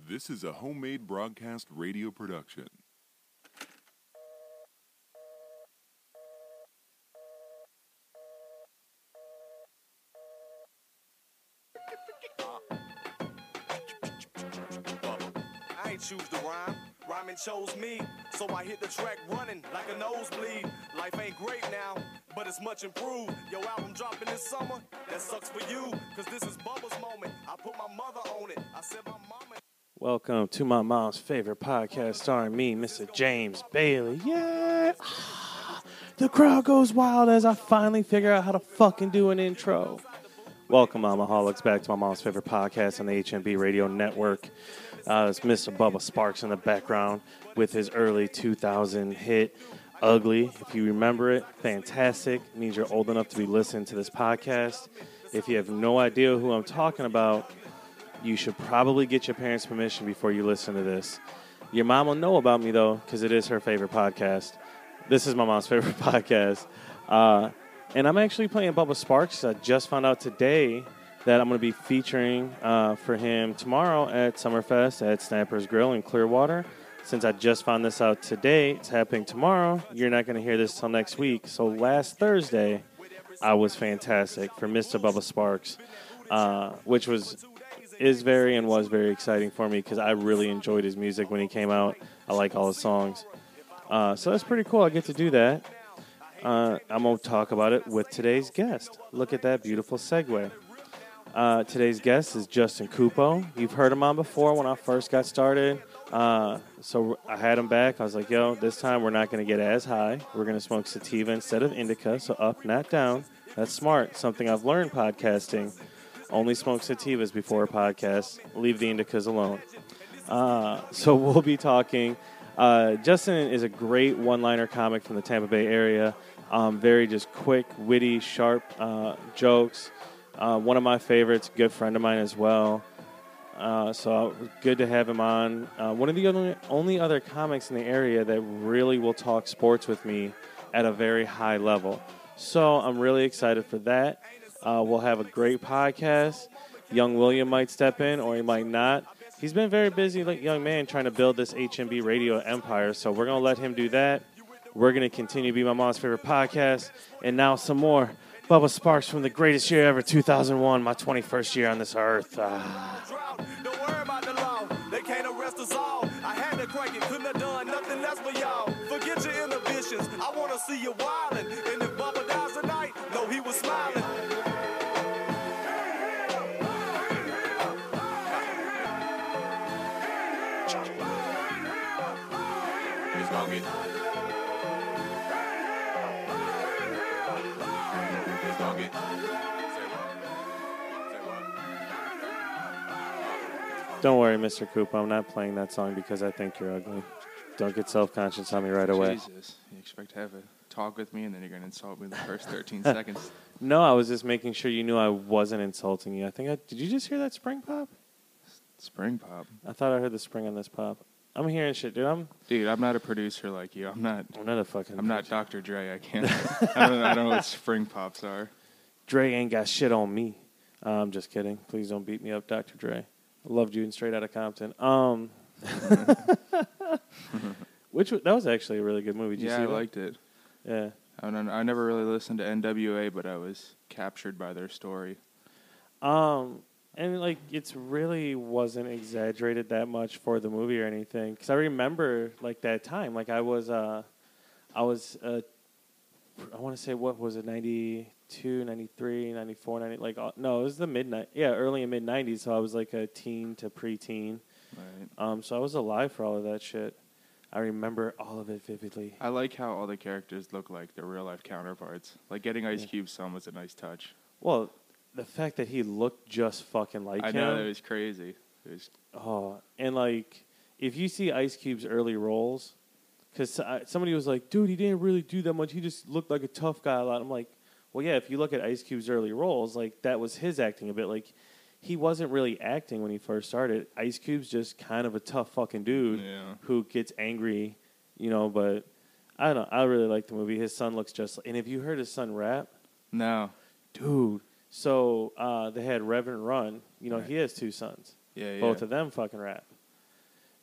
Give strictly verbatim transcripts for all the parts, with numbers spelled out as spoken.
This is a homemade broadcast radio production. I ain't choose the rhyme, rhyming chose me. So I hit the track running like a nosebleed. Life ain't great now, but it's much improved. Your album dropping this summer, that sucks for you. Cause this is Bubba's moment. I put my mother on it. I said my mama. Welcome to my mom's favorite podcast starring me, Mister James Bailey. Yeah! The crowd goes wild as I finally figure out how to fucking do an intro. Welcome, Momaholics, back to my mom's favorite podcast on the H M B Radio Network. Uh, it's Mister Bubba Sparks in the background with his early two thousand hit, Ugly. If you remember it, fantastic. It means you're old enough to be listening to this podcast. If you have no idea who I'm talking about, you should probably get your parents' permission before you listen to this. Your mom will know about me, though, because it is her favorite podcast. This is my mom's favorite podcast. Uh, and I'm actually playing Bubba Sparks. I just found out today that I'm going to be featuring uh, for him tomorrow at Summerfest at Snapper's Grill in Clearwater. Since I just found this out today, it's happening tomorrow. You're not going to hear this till next week. So last Thursday, I was fantastic for Mister Bubba Sparks, uh, which was... is very and was very exciting for me because I really enjoyed his music when he came out. I like all his songs. Uh, so that's pretty cool. I get to do that. Uh, I'm going to talk about it with today's guest. Look at that beautiful segue. Uh, today's guest is Justin Cupo. You've heard him on before when I first got started. Uh, so I had him back. I was like, yo, this time we're not going to get as high. We're going to smoke sativa instead of indica. So up, not down. That's smart. Something I've learned podcasting. Only smoke sativas before a podcast. Leave the indicas alone. Uh, so we'll be talking. Uh, Justin is a great one-liner comic from the Tampa Bay area. Um, very just quick, witty, sharp uh, jokes. Uh, one of my favorites, good friend of mine as well. Uh, so good to have him on. Uh, one of the only, only other comics in the area that really will talk sports with me at a very high level. So I'm really excited for that. Uh, we'll have a great podcast. Young William might step in, or he might not. He's been very busy, like young man, trying to build this H M B radio empire. So we're going to let him do that. We're going to continue to be my mom's favorite podcast. And now some more Bubba Sparks from the greatest year ever, two thousand one, my twenty-first year on this earth. Ah. Don't worry about the law. They can't arrest us all. I had to crank it, couldn't have done nothing less for y'all. Forget your inhibitions. I want to see you wildin'. And if Bubba dies tonight, no, he was smiling. Don't worry, Mister Cooper. I'm not playing that song because I think you're ugly. Don't get self-conscious on me right away. Jesus. You expect to have a talk with me, and then you're going to insult me in the first thirteen seconds. No, I was just making sure you knew I wasn't insulting you. I think I... Did you just hear that spring pop? Spring pop. I thought I heard the spring on this pop. I'm hearing shit, dude. I'm... Dude, I'm not a producer like you. I'm not... I'm not a fucking... I'm not Doctor Dre. I can't... I don't, I don't know what spring pops are. Dre ain't got shit on me. Uh, I'm just kidding. Please don't beat me up, Doctor Dre. I loved you and Straight Outta Compton. Um... Which... That was actually a really good movie. Did you yeah, see I that? liked it. Yeah. I, don't, I never really listened to N W A, but I was captured by their story. Um... And, like, it's really wasn't exaggerated that much for the movie or anything. Because I remember, like, that time. Like, I was, uh, I was, uh, I want to say, what was it, ninety-two, ninety-three, ninety-four, ninety, like, uh, no, it was the mid, yeah, early and mid-nineties. So I was, like, a teen to preteen. Right. Um, so I was alive for all of that shit. I remember all of it vividly. I like how all the characters look like their real-life counterparts. Like, getting Ice Yeah. Cube's son was a nice touch. Well... The fact that he looked just fucking like I him. know, it was crazy. It was Oh, and like, if you see Ice Cube's early roles, because somebody was like, dude, he didn't really do that much. He just looked like a tough guy a lot. I'm like, well, yeah, if you look at Ice Cube's early roles, like, that was his acting a bit. Like, he wasn't really acting when he first started. Ice Cube's just kind of a tough fucking dude yeah. who gets angry, you know, but I don't know. I really like the movie. His son looks just like, and if you heard his son rap, No. dude. So uh, they had Reverend Run. You know, Right. he has two sons. Yeah, yeah. Both of them fucking rap.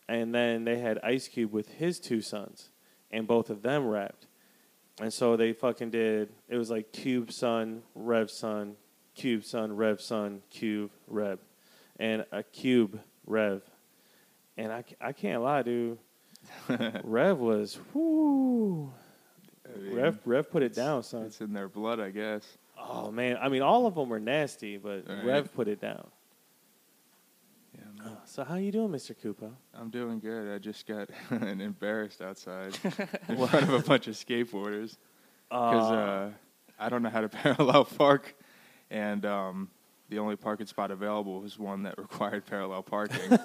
and then they had Ice Cube with his two sons, and both of them rapped. And so they fucking did, it was like Cube son, Rev son, Cube son, Rev son, Cube, Rev. And a Cube, Rev. And I, I can't lie, dude. Rev was, whoo. I mean, Rev, Rev put it down, son. It's in their blood, I guess. Oh, man. I mean, all of them were nasty, but Right. Rev put it down. Yeah, Oh, man. so how you doing, Mister Koopa? I'm doing good. I just got embarrassed outside in front of a bunch of skateboarders because uh, I don't know how to parallel park, and um, the only parking spot available was one that required parallel parking.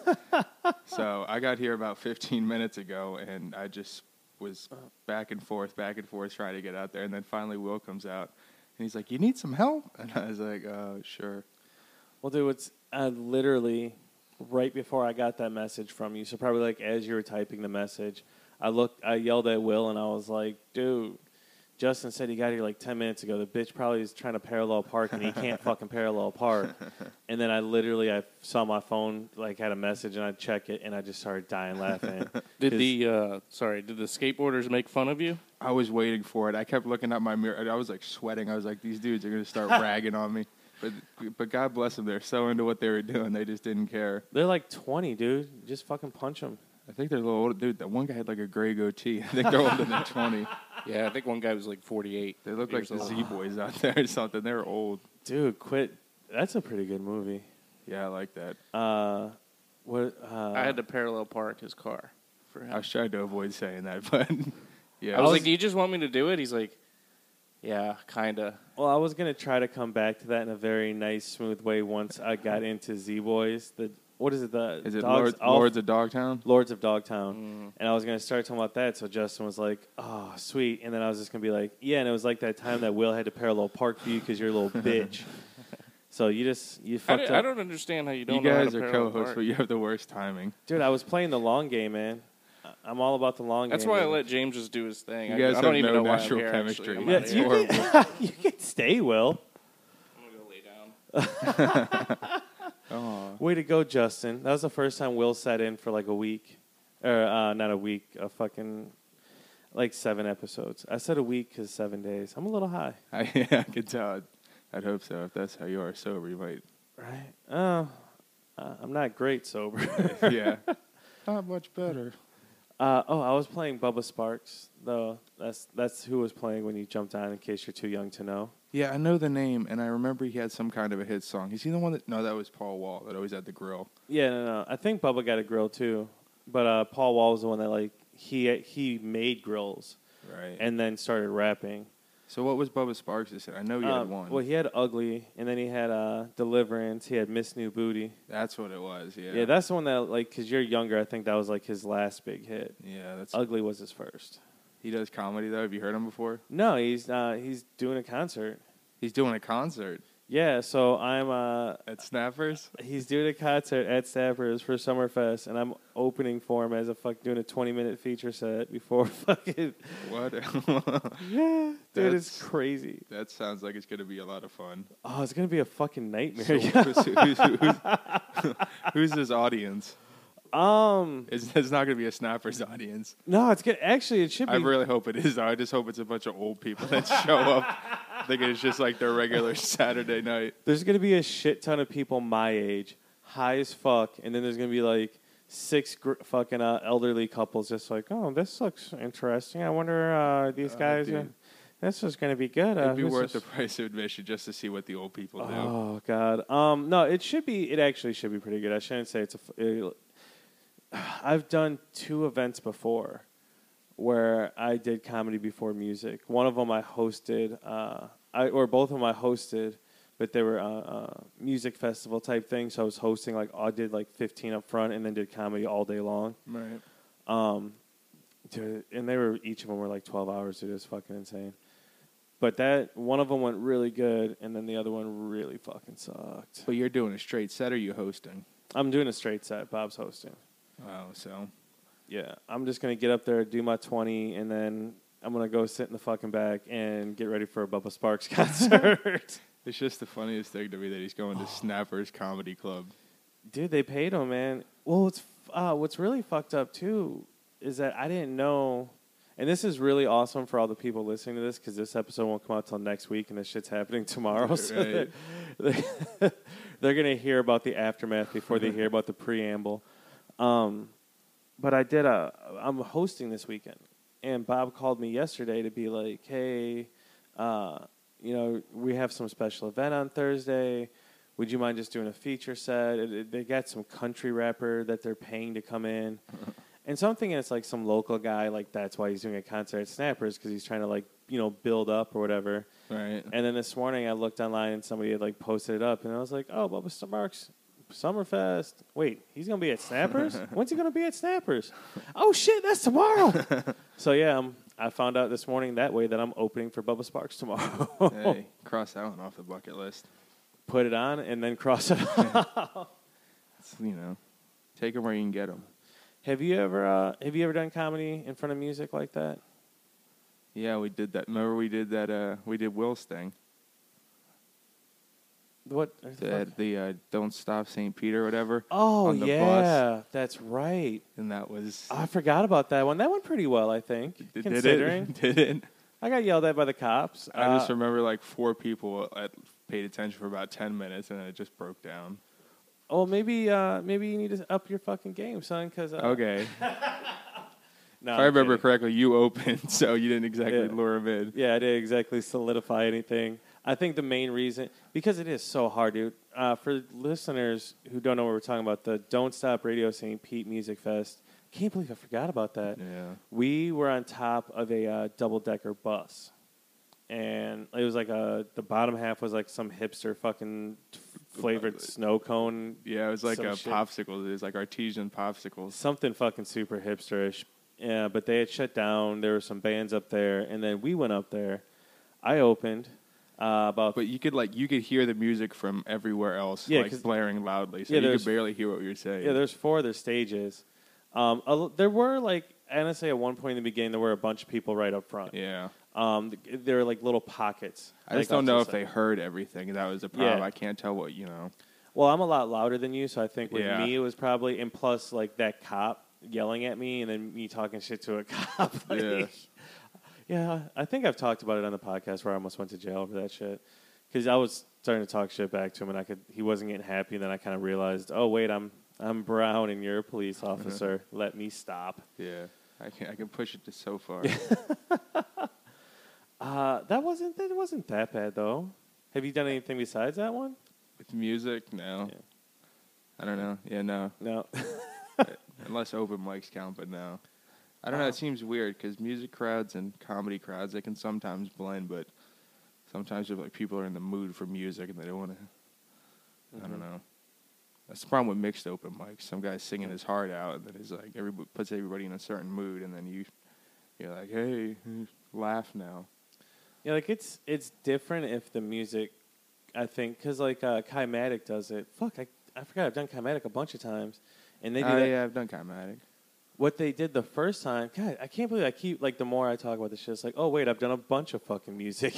So I got here about fifteen minutes ago, and I just was back and forth, back and forth, trying to get out there, and then finally Will comes out, and he's like, "You need some help?" And I was like, "Uh, sure." Well, dude, it's I literally right before I got that message from you. So probably like as you were typing the message, I looked, I yelled at Will, and I was like, "Dude, Justin said he got here like ten minutes ago. The bitch probably is trying to parallel park, and he can't fucking parallel park." And then I literally I saw my phone like had a message, and I check it, and I just started dying laughing. Did 'Cause- the uh, sorry? Did the skateboarders make fun of you? I was waiting for it. I kept looking at my mirror. and I was like sweating. I was like, these dudes are going to start ragging on me. But but God bless them. They're so into what they were doing. They just didn't care. They're like twenty, dude. Just fucking punch them. I think they're a little older. Dude, that one guy had like a gray goatee. I think they're older than twenty. Yeah, I think one guy was like forty-eight. They look like years the old. Z-Boys out there or something. They're old. Dude, quit. That's a pretty good movie. Yeah, I like that. Uh, what? Uh, I had to parallel park his car for him. I was trying to avoid saying that, but yeah. I was like, "Do you just want me to do it?" He's like, "Yeah, kinda." Well, I was gonna try to come back to that in a very nice, smooth way once I got into Z Boys. The what is it? The Is it Dogs Lords, Off- Lords of Dogtown? Lords of Dogtown, Mm. and I was gonna start talking about that. So Justin was like, "Oh, sweet," and then I was just gonna be like, "Yeah," and it was like that time that Will had to parallel park for you because you're a little bitch. So you just you I, fucked don't- I up, don't understand how you You don't know how guys to are parallel co-hosts, park. but you have the worst timing. dude. I was playing the long game, man. I- I'm all about the long That's game. why I man. let James just do his thing. You I, guys I don't have even no know why natural I'm here, chemistry. Actually. I'm Yeah, outta you here. can, you can stay, Will. I'm gonna go lay down. Oh, Way to go, Justin. That was the first time Will sat in for like a week. Or, uh, not a week, a fucking, like seven episodes. I said a week because seven days. I'm a little high. I, yeah, I can tell. I'd, I'd hope so. If that's how you are sober, you might. Right? Oh, uh, I'm not great sober. Yeah. Not much better. uh, oh, I was playing Bubba Sparks, though. That's that's who was playing when you jumped on, in case you're too young to know. Yeah, I know the name, and I remember he had some kind of a hit song. Is he the one that? No, that was Paul Wall that always had the grill. Yeah, no, no. I think Bubba got a grill, too. But uh, Paul Wall was the one that, like, he he made grills Right. and then started rapping. So what was Bubba Sparks? Said? I know he had Um, one. Well, he had Ugly, and then he had uh, Deliverance. He had Miss New Booty. That's what it was. Yeah. Yeah, that's the one that, like, because you're younger, I think that was, like, his last big hit. Yeah, that's. Ugly was his first. He does comedy though. Have you heard him before? No, he's uh, he's doing a concert. He's doing a concert Yeah, so I'm uh, at Snappers. he's doing a concert at Stafford's for Summerfest, and I'm opening for him as a fuck doing a twenty minute feature set before fucking What? yeah, dude, it's That's- crazy. That sounds like it's gonna be a lot of fun. Oh, it's gonna be a fucking nightmare. So who's, who's, who's, who's his audience? um, It's, it's not gonna be a Snappers audience. no, it's good. Actually, it should be. I really hope it is. Though. I just hope it's a bunch of old people that show up thinking it's just like their regular Saturday night. There's gonna be a shit ton of people my age, high as fuck, and then there's gonna be like six gr- fucking uh, elderly couples just like, oh, this looks interesting. I wonder uh, these Uh, guys. dude. Uh, this is gonna be good. Uh, It'd be who's worth this- the price of admission just to see what the old people do. Oh God. Um, no, it should be. It actually should be pretty good. I shouldn't say it's a. f- It, I've done two events before, where I did comedy before music. One of them I hosted. Uh, I or both of them I hosted, but they were uh, uh, music festival type things. So I was hosting like I did like fifteen up front, and then did comedy all day long. Right. Um, dude, and they were each of them were like twelve hours. It was fucking insane. But that one of them went really good, and then the other one really fucking sucked. But you're doing a straight set, or are you hosting? I'm doing a straight set. Bob's hosting. Oh, so Yeah, I'm just gonna get up there, do my twenty, and then I'm gonna go sit in the fucking back and get ready for a Bubba Sparks concert. it's just the funniest thing to me that he's going to Snappers Comedy Club. Dude, they paid him, man. Well, it's f- uh, what's really fucked up too is that I didn't know, and this is really awesome for all the people listening to this because this episode won't come out till next week, and this shit's happening tomorrow. So Right. they, they're gonna hear about the aftermath before they hear about the preamble. Um, but I did a. I'm hosting this weekend, and Bob called me yesterday to be like, "Hey, uh, you know, we have some special event on Thursday. Would you mind just doing a feature set?" It, it, they got some country rapper that they're paying to come in. And so I'm thinking it's like some local guy, like that's why he's doing a concert at Snappers, because he's trying to like, you know, build up or whatever. Right. And then this morning I looked online and somebody had like posted it up, and I was like, oh, Bubba Sparks, Summerfest. Wait, he's going to be at Snappers? When's he going to be at Snappers? Oh, shit, that's tomorrow. So, yeah, um, I found out this morning that way that I'm opening for Bubba Sparks tomorrow. Hey, cross that one off the bucket list. Put it on and then cross it off. It's, you know, take them where you can get them. Have you ever uh, have you ever done comedy in front of music like that? Yeah, we did that. Remember we did that, uh, we did Will's thing. What? The, the uh, Don't Stop Saint Peter or whatever. Oh, on the yeah, bus. that's right. And that was... I forgot about that one. That went pretty well, I think, Did considering. it? Did it? I got yelled at by the cops. I Uh, just remember like four people at, paid attention for about ten minutes, and then it just broke down. oh, maybe uh, maybe you need to up your fucking game, son, because... Uh, Okay. no, If I I'm remember kidding. correctly, you opened, so you didn't exactly Yeah. lure him in. Yeah, I didn't exactly solidify anything. I think the main reason, because it is so hard, dude. Uh, for listeners who don't know what we're talking about, the Don't Stop Radio Saint Pete Music Fest. Can't believe I forgot about that. Yeah. We were on top of a uh, double-decker bus, and it was like a the bottom half was like some hipster fucking flavored snow cone, Yeah, it was like Some a shit. popsicle. It was like artesian popsicles. something fucking super hipsterish. Yeah, but they had shut down. There were some bands up there, and then we went up there. I opened uh, about But you could like you could hear the music from everywhere else, Yeah, like 'cause- blaring loudly, so Yeah, you there's- could barely hear what you were saying. yeah. There's four other stages. Um, a l- there were like honestly at one point in the beginning there were a bunch of people right up front. yeah. Um, th- there were like little pockets. I just like, don't know off if to they the side. heard everything. That was the problem. Yeah. I can't tell what you know. Well, I'm a lot louder than you, so I think with Yeah. me it was probably, and plus like that cop yelling at me, and then me talking shit to a cop. like- Yeah. yeah. I think I've talked about it on the podcast where I almost went to jail over that shit because I was starting to talk shit back to him, and I could he wasn't getting happy, and then I kind of realized, oh wait, I'm I'm brown and you're a police officer. Let me stop. Yeah, I can I can push it to so far. Uh, that wasn't that wasn't that bad though. Have you done anything besides that one? With music, no. Yeah. I don't know. Yeah, no. No. Unless open mics count, but no. I don't know. Oh. It seems weird because music crowds and comedy crowds, they can sometimes blend, but sometimes if like people are in the mood for music and they don't want to. I don't Mhm. know. That's the problem with mixed open mics. Some guy's singing his heart out, and then he's like, everybody puts everybody in a certain mood, and then you, you're like, hey, laugh now. Yeah, like it's it's different if the music, I think, because like uh, Kymatic does it. Fuck, I I forgot I've done Kymatic a bunch of times, and they do Oh, that. yeah, I've done Kymatic. What they did the first time, God, I can't believe I keep like the more I talk about this shit, it's like, oh wait, I've done a bunch of fucking music.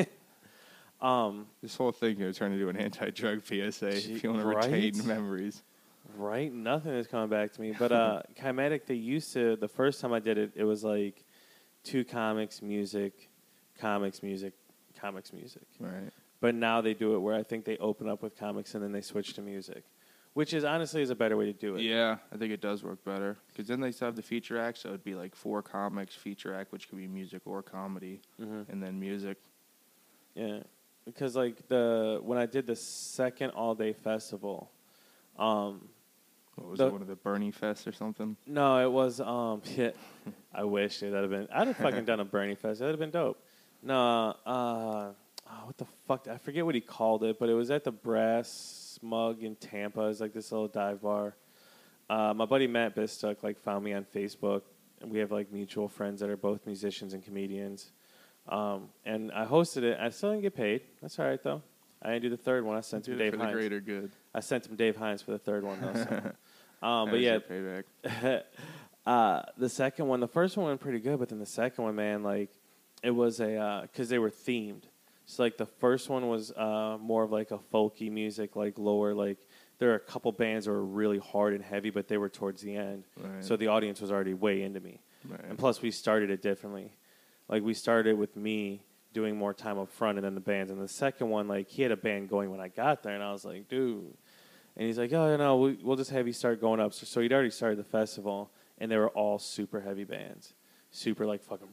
um, This whole thing here turned into an anti-drug P S A. Gee, If you want to right? retain memories. right, nothing is coming back to me. But uh, Kymatic, they used to the first time I did it, it was like two comics, music, comics, music, comics, music. Right. But now they do it where I think they open up with comics and then they switch to music, which is honestly is a better way to do it. Yeah, I think it does work better. Because then they still have the feature act, so it'd be like four comics, feature act, which could be music or comedy, Mhm. and then music. Yeah, because like the when I did the second all day festival, um, What was The- it, one of the Bernie Fest or something? no, it was um, yeah, I wish it would have been. I'd have fucking done a Bernie Fest. That'd have been dope. No, uh, oh, what the fuck? I forget what he called it, but it was at the Brass Mug in Tampa. It's like this little dive bar. Uh, my buddy Matt Bistuck like found me on Facebook, and we have like mutual friends that are both musicians and comedians. Um, and I hosted it. I still didn't get paid. That's all right though. I didn't do the third one. I sent him Did it Dave for the Hines. greater good. I sent him Dave Hines for the third one though. So. um, but There's yeah, your payback. uh, the second one, the first one went pretty good, but then the second one, man, like it was a because they were themed. So like the first one was uh, more of like a folky music, like lower, like there are a couple bands that were really hard and heavy, but they were towards the end. Right. So the audience was already way into me. Right. And plus, we started it differently. Like, we started with me doing more time up front and then the bands. And the second one, like, he had a band going when I got there, and I was like, dude. And he's like, oh, no, we, we'll just have you start going up. So, so he'd already started the festival, and they were all super heavy bands. Super, like, fucking...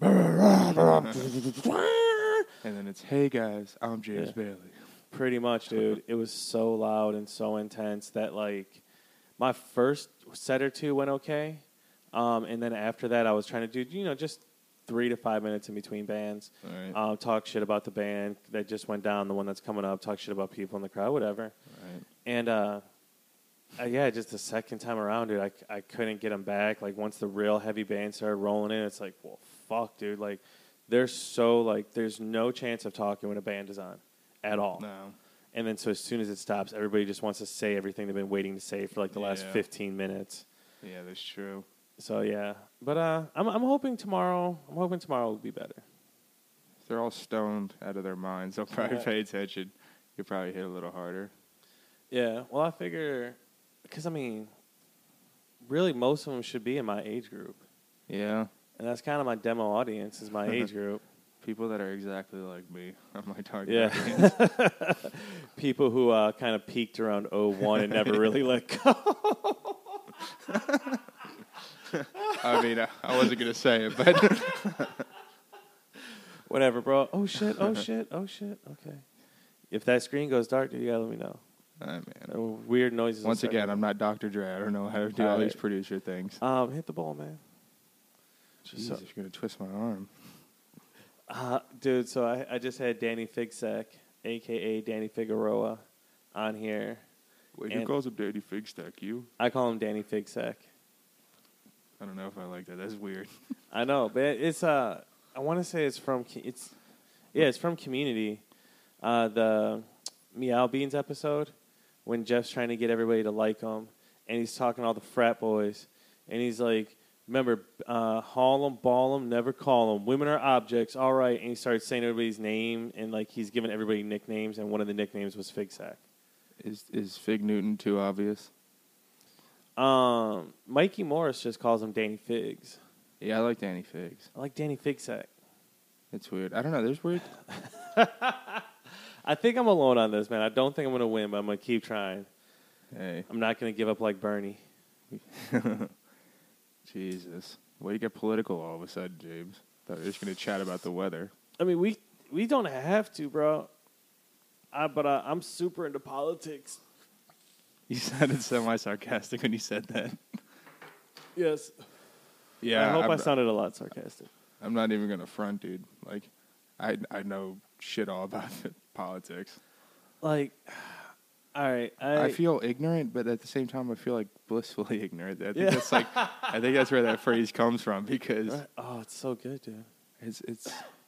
And then it's, hey, guys, I'm James Yeah. Bailey. Pretty much, dude. It was so loud and so intense that, like, my first set or two went okay. Um, and then after that, I was trying to do, you know, just three to five minutes in between bands. Right. Um, talk shit about the band that just went down, the one that's coming up, talk shit about people in the crowd, whatever. Right. And, uh, uh, yeah, just the second time around, dude, I, I couldn't get them back. Like, once the real heavy band started rolling in, it's like, well, fuck, dude. Like, they're so, like, there's no chance of talking when a band is on at all. No. And then so as soon as it stops, everybody just wants to say everything they've been waiting to say for, like, the last Yeah. fifteen minutes. Yeah, that's true. So, yeah. But uh, I'm I'm hoping tomorrow, I'm hoping tomorrow will be better. If they're all stoned out of their minds, they'll probably Yeah. pay attention. You'll probably hit a little harder. Yeah, well, I figure, because, I mean, really most of them should be in my age group. Yeah. And that's kind of my demo audience is my age group. People that are exactly like me. I'm my target Yeah. audience. People who uh, kind of peaked around oh one and never really let go. I mean, I, I wasn't going to say it, but Whatever, bro. Oh, shit, oh, shit, oh, shit. Okay. If that screen goes dark, dude, you got to let me know. Ah, man. Uh, Weird noises. will Once start again, coming. I'm not Doctor Dre. I don't know how to do all, All these right. producer things. Um, hit the ball, man. Jesus, So- you're going to twist my arm. Uh, dude, so I, I just had Danny Figsack, a k a. Danny Figueroa, on here. Wait, And- who calls him Daddy Figstack? You? I call him Danny Figsack. I don't know if I like that. That's weird. I know, but it's, uh, I want to say it's from, Co- it's, yeah, it's from Community. Uh, the Meow Beans episode, when Jeff's trying to get everybody to like him, and he's talking to all the frat boys, and he's like, remember, uh, haul 'em, ball 'em, never call 'em. Women are objects, all right. And he started saying everybody's name, and like he's giving everybody nicknames, and one of the nicknames was Figsack. Is is Fig Newton too obvious? Um, Mikey Morris just calls him Danny Figs. Yeah, I like Danny Figs. I like Danny Figsack. It's weird. I don't know. There's weird. I think I'm alone on this, man. I don't think I'm going to win, but I'm going to keep trying. Hey, I'm not going to give up like Bernie. Jesus. Way to get political all of a sudden, James. Thought we were just going to chat about the weather. I mean, we we don't have to, bro. I, but uh, I'm super into politics. You sounded semi-sarcastic when you said that. Yes. Yeah, I hope I'm, I sounded a lot sarcastic. I'm not even going to front, dude. Like, I I know shit all about politics. Like, all right. I, I feel ignorant, but at the same time, I feel like blissfully ignorant. I think Yeah. that's like, I think that's where that phrase comes from because Oh, it's so good, dude. it's it's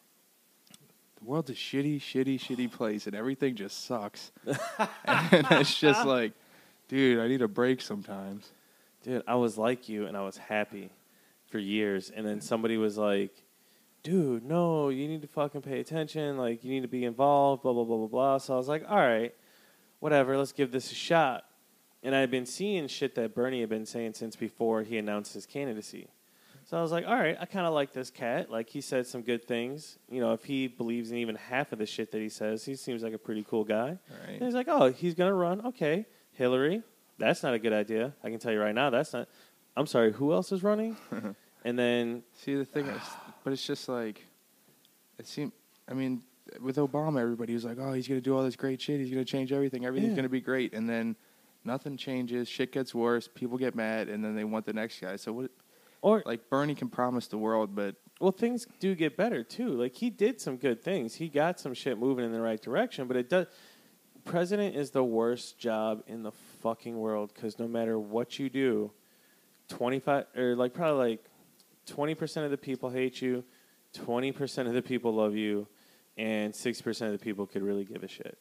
the world's a shitty, shitty, shitty place, and everything just sucks. And it's just like, dude, I need a break sometimes. Dude, I was like you, and I was happy for years. And then somebody was like, dude, no, you need to fucking pay attention. Like, you need to be involved, blah, blah, blah, blah, blah. So I was like, all right, whatever, let's give this a shot. And I had been seeing shit that Bernie had been saying since before he announced his candidacy. So I was like, all right, I kind of like this cat. Like, he said some good things. You know, if he believes in even half of the shit that he says, he seems like a pretty cool guy. Right. And he's like, oh, he's going to run. Okay. Hillary, that's not a good idea. I can tell you right now, that's not. I'm sorry, who else is running? And then, See, the thing is, but it's just like, it seemed, I mean, with Obama, everybody was like, oh, he's going to do all this great shit. He's going to change everything. Everything's Yeah. going to be great. And then nothing changes. Shit gets worse. People get mad. And then they want the next guy. So, what? or, Like, Bernie can promise the world, but well, things do get better, too. Like, he did some good things. He got some shit moving in the right direction, but it does. President is the worst job in the fucking world because no matter what you do, twenty-five, or like probably like twenty percent of the people hate you, twenty percent of the people love you, and sixty percent of the people could really give a shit.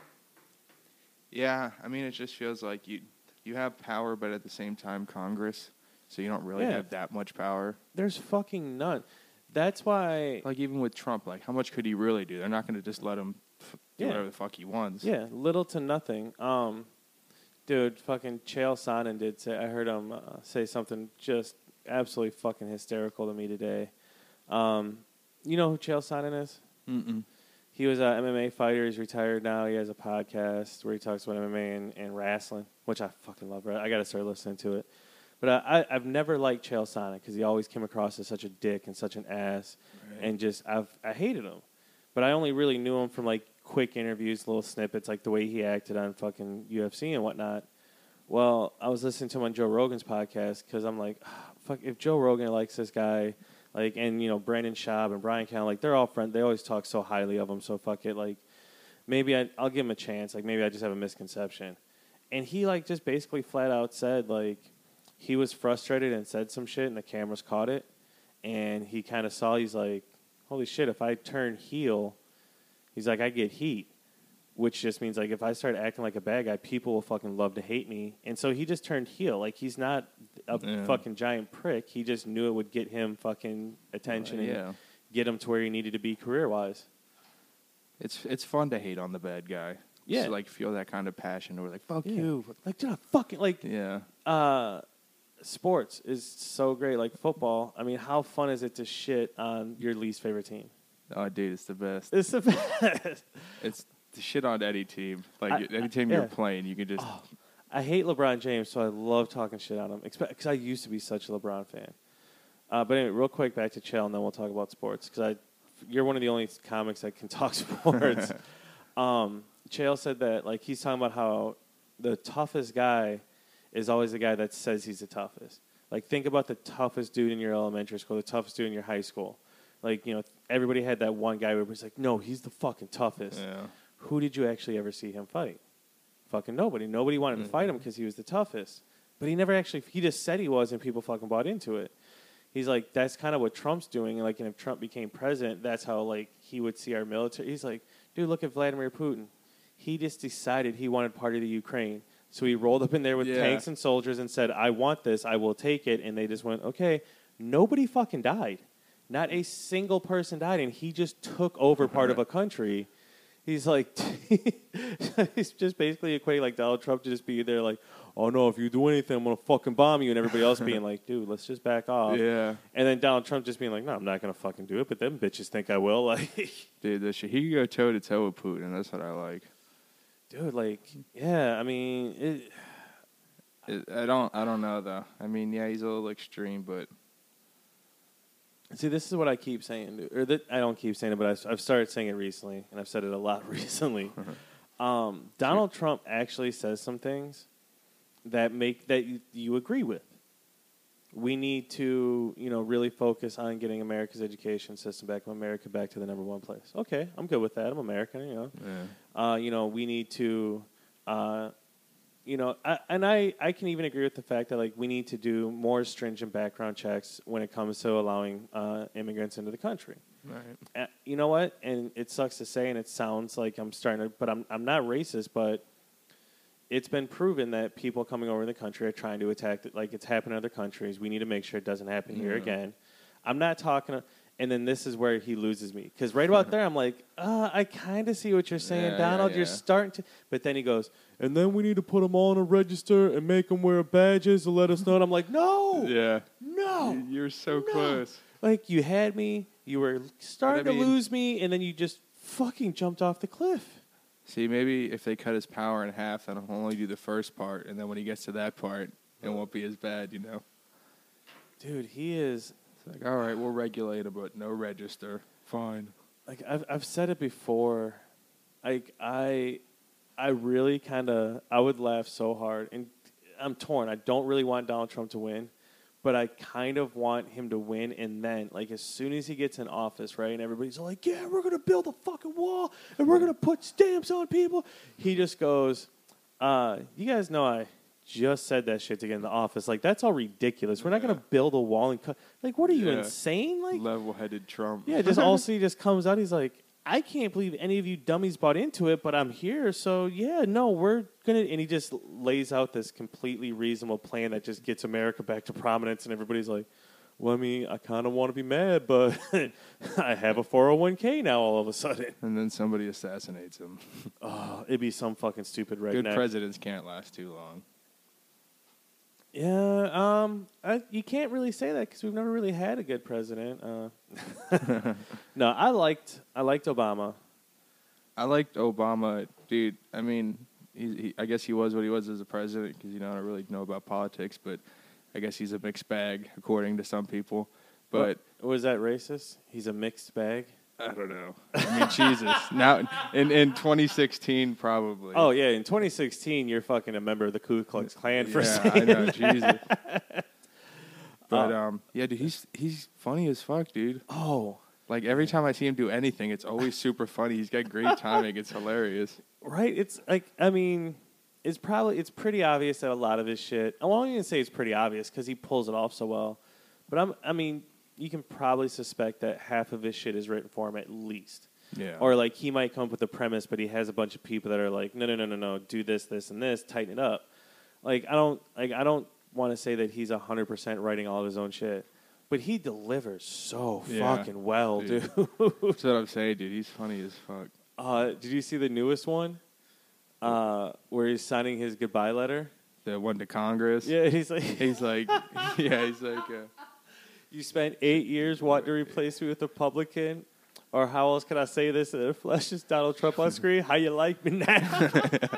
yeah, I mean, it just feels like you you have power, but at the same time, Congress, so you don't really Yeah. have that much power. There's fucking none. That's why, Like, even with Trump, like, how much could he really do? They're not going to just let him f- do Yeah. whatever the fuck he wants. yeah, little to nothing. Um, Dude, fucking Chael Sonnen did say, I heard him uh, say something just absolutely fucking hysterical to me today. Um, you know who Chael Sonnen is? Mm-mm. He was an M M A fighter. He's retired now. He has a podcast where he talks about M M A and, and wrestling, which I fucking love. Right? I got to start listening to it. But uh, I, I've never liked Chael Sonnen because he always came across as such a dick and such an ass, right. and just I've I hated him. But I only really knew him from like quick interviews, little snippets, like the way he acted on fucking U F C and whatnot. Well, I was listening to him on Joe Rogan's podcast because I'm like, oh, fuck, if Joe Rogan likes this guy. Like, and, you know, Brandon Schaub and Brian Callen, like, they're all friends. They always talk so highly of him, so fuck it. Like, maybe I, I'll give him a chance. Like, maybe I just have a misconception. And he, like, just basically flat out said, like, he was frustrated and said some shit, and the cameras caught it. And he kind of saw, he's like, holy shit, if I turn heel, he's like, I get heat. Which just means, like, if I start acting like a bad guy, people will fucking love to hate me. And so he just turned heel. Like, he's not a yeah. fucking giant prick. He just knew it would get him fucking attention uh, yeah. and get him to where he needed to be career-wise. It's it's fun to hate on the bad guy. Yeah. To, like, feel that kind of passion. Or, like, fuck yeah. you. Like, dude, I fucking, like... Yeah. Uh, sports is so great. Like, football. I mean, how fun is it to shit on your least favorite team? Oh, dude, it's the best. It's the best. It's... shit on any team. Like, I, any team I, yeah. you're playing, you can just... Oh, I hate LeBron James, so I love talking shit on him. Because I used to be such a LeBron fan. Uh, but anyway, real quick, back to Chael, and then we'll talk about sports. Because I, you're one of the only comics that can talk sports. um, Chael said that, like, he's talking about how the toughest guy is always the guy that says he's the toughest. Like, think about the toughest dude in your elementary school, the toughest dude in your high school. Like, you know, everybody had that one guy where it was like, no, he's the fucking toughest. Yeah. Who did you actually ever see him fight? Fucking nobody. Nobody wanted mm-hmm. to fight him because he was the toughest. But he never actually, he just said he was, and people fucking bought into it. He's like, that's kind of what Trump's doing. And like, and if Trump became president, that's how, like, he would see our military. He's like, dude, look at Vladimir Putin. He just decided he wanted part of the Ukraine. So he rolled up in there with yeah. tanks and soldiers and said, I want this, I will take it. And they just went, okay. Nobody fucking died. Not a single person died. And he just took over part of a country. He's like, he's just basically equating like Donald Trump to just be there like, oh no, if you do anything, I'm going to fucking bomb you. And everybody else being like, dude, let's just back off. Yeah. And then Donald Trump just being like, no, I'm not going to fucking do it. But them bitches think I will. Like, dude, the shit, he can go toe to toe with Putin. That's what I like. Dude, like, yeah, I mean, it, it, I don't, I don't know though. I mean, yeah, he's a little extreme, but. See, this is what I keep saying, dude. Or that, I don't keep saying it, but I've, I've started saying it recently, and I've said it a lot recently. um, Donald Trump actually says some things that make that you, you agree with. We need to, you know, really focus on getting America's education system back, America back to the number one place. Okay, I'm good with that. I'm American, you know. Yeah. Uh, you know, we need to. Uh, You know, I, and I, I can even agree with the fact that, like, we need to do more stringent background checks when it comes to allowing uh, immigrants into the country. Right. Uh, you know what? And it sucks to say, and it sounds like I'm starting to, but I'm I'm not racist, but it's been proven that people coming over in the country are trying to attack, the, like it's happened in other countries. We need to make sure it doesn't happen yeah. here again. I'm not talking... And then this is where he loses me. Because right about there, I'm like, uh, I kind of see what you're saying, yeah, Donald. yeah, you're yeah. starting to. But then he goes, and then we need to put them all in a register and make them wear badges to let us know. And I'm like, no. Yeah. No. You're so no. close. Like, you had me. You were starting I mean, to lose me. And then you just fucking jumped off the cliff. See, maybe if they cut his power in half, then he'll only do the first part. And then when he gets to that part, it won't be as bad, you know? Dude, he is... Like, all right, we'll regulate it, but no register. Fine. Like I've I've said it before. Like I, I really kind of I would laugh so hard, and I'm torn. I don't really want Donald Trump to win, but I kind of want him to win. And then, like as soon as he gets in office, right, and everybody's like, "Yeah, we're gonna build a fucking wall, and we're gonna put stamps on people," he just goes, uh, "You guys know I." Just said that shit to get in the office. Like, that's all ridiculous. We're not yeah. going to build a wall and cut. Like, what are you, yeah. insane? Like, level-headed Trump. Yeah, just also he just comes out. He's like, I can't believe any of you dummies bought into it, but I'm here. So, yeah, no, we're going to. And he just lays out this completely reasonable plan that just gets America back to prominence. And everybody's like, well, I mean, I kind of want to be mad, but I have a four oh one k now all of a sudden. And then somebody assassinates him. Oh, it'd be some fucking stupid redneck. Good presidents can't last too long. Yeah, um, I, you can't really say that because we've never really had a good president. Uh, no, I liked I liked Obama. I liked Obama, dude. I mean, he, he, I guess he was what he was as a president because, you know, I don't really know about politics, but I guess he's a mixed bag according to some people. But what, was that racist? He's a mixed bag? I don't know. I mean, Jesus. Now, in, in twenty sixteen, probably. Oh, yeah. In twenty sixteen, you're fucking a member of the Ku Klux Klan for yeah, saying I know. Jesus. But, uh, um, yeah, dude, he's he's funny as fuck, dude. Oh. Like, every time I see him do anything, it's always super funny. He's got great timing. It's hilarious. Right? It's like, I mean, it's probably, it's pretty obvious that a lot of his shit, I won't even say it's pretty obvious because he pulls it off so well. But, I'm, I mean, you can probably suspect that half of his shit is written for him at least. Yeah. Or, like, he might come up with the premise, but he has a bunch of people that are like, no, no, no, no, no, do this, this, and this, tighten it up. Like, I don't, like, I don't want to say that he's one hundred percent writing all of his own shit. But he delivers so Yeah, fucking well, dude. dude. That's what I'm saying, dude. He's funny as fuck. Uh, did you see the newest one? Uh, where he's signing his goodbye letter? The one to Congress. Yeah, he's like, He's like, yeah, he's like, uh, you spent eight years wanting to replace me with a Republican? Or how else can I say this in the flesh is Donald Trump on screen? How you like me now?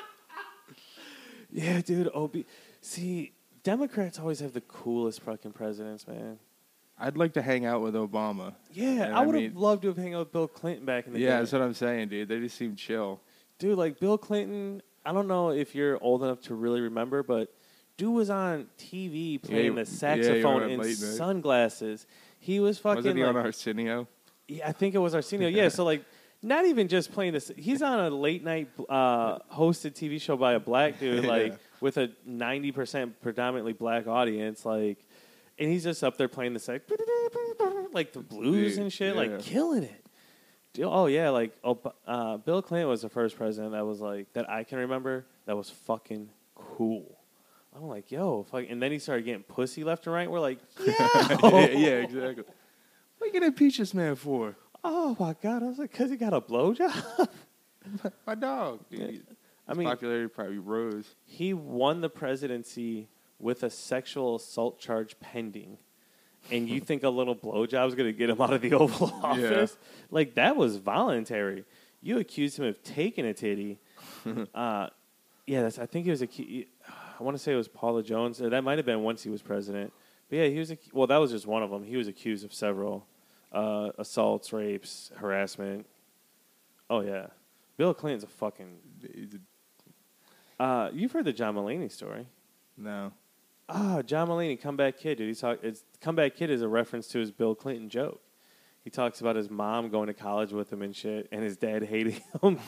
Yeah, dude. O B. See, Democrats always have the coolest fucking presidents, man. I'd like to hang out with Obama. Yeah, And I I would mean- have loved to have hung out with Bill Clinton back in the Yeah, day. that's what I'm saying, dude. They just seem chill. Dude, like Bill Clinton, I don't know if you're old enough to really remember, but dude was on T V playing Yeah, the yeah, saxophone you were in late night. sunglasses. He was fucking Wasn't he like, on Arsenio? yeah, I think it was Arsenio. Yeah, so like not even just playing this. He's on a late night uh, hosted T V show by a black dude, like Yeah. with a ninety percent predominantly black audience, like, and he's just up there playing the like, like the blues Dude, and shit, yeah. like killing it. Dude, oh yeah, like Ob- uh, Bill Clinton was the first president that was like that I can remember that was fucking cool. I'm like, yo, fuck, and then he started getting pussy left and right. We're like, yo, yeah, yeah, exactly. What are you gonna impeach this man for? oh my god, I was like, cause he got a blowjob. My dog. Dude. Yeah. His I mean, popularity probably rose. he won the presidency with a sexual assault charge pending. And you think a little blowjob's going to get him out of the Oval Office? Like, that was voluntary. You accused him of taking a titty. uh, yeah, that's, I think he was accused. I want to say it was Paula Jones. Or that might have been once he was president. But yeah, he was, ac- well, that was just one of them. He was accused of several uh, assaults, rapes, harassment. Oh, yeah. Bill Clinton's a fucking... Uh, you've heard the John Mulaney story. No. Ah, John Mulaney, Comeback Kid, dude. He's talk, it's, Comeback Kid is a reference to his Bill Clinton joke. He talks about his mom going to college with him and shit, and his dad hating him.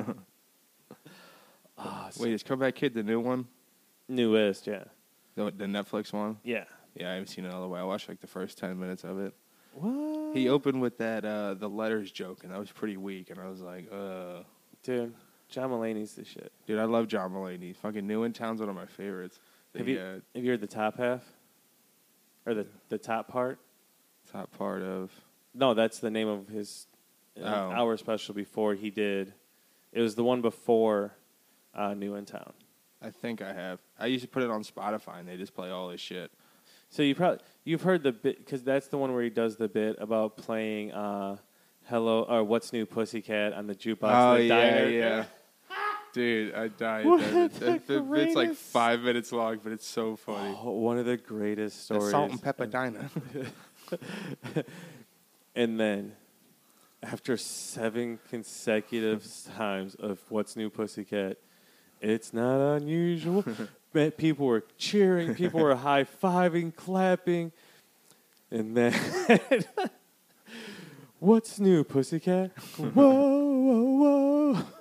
Ah, so Wait, is Comeback Kid the new one? newest, yeah. The, the Netflix one? Yeah. Yeah, I haven't seen it all the way. I watched like the first ten minutes of it. What? He opened with that uh, the letters joke, and that was pretty weak. And I was like, uh, Dude, John Mulaney's the shit. dude, I love John Mulaney. Fucking New in Town's one of my favorites. Have The you, uh, have you heard the top half? Or the, the top part? top part of No, that's the name of his uh, Oh. hour special before he did. It was the one before uh, New in Town. I think I have. I used to put it on Spotify, and they just play all this shit. So you probably you've heard the bit because that's the one where he does the bit about playing uh, "Hello" or "What's New, Pussycat" on the jukebox. Oh in the yeah, diner. yeah. Dude, I died. What That, the that, that bit's like greatest- five minutes long, but it's so funny. Oh, one of the greatest The stories. Salt and Pepper Diner. And then, after seven consecutive times of "What's New, Pussycat," it's not unusual. But people were cheering, people were high fiving, clapping, and then, "What's new, Pussycat?" Whoa, whoa, whoa.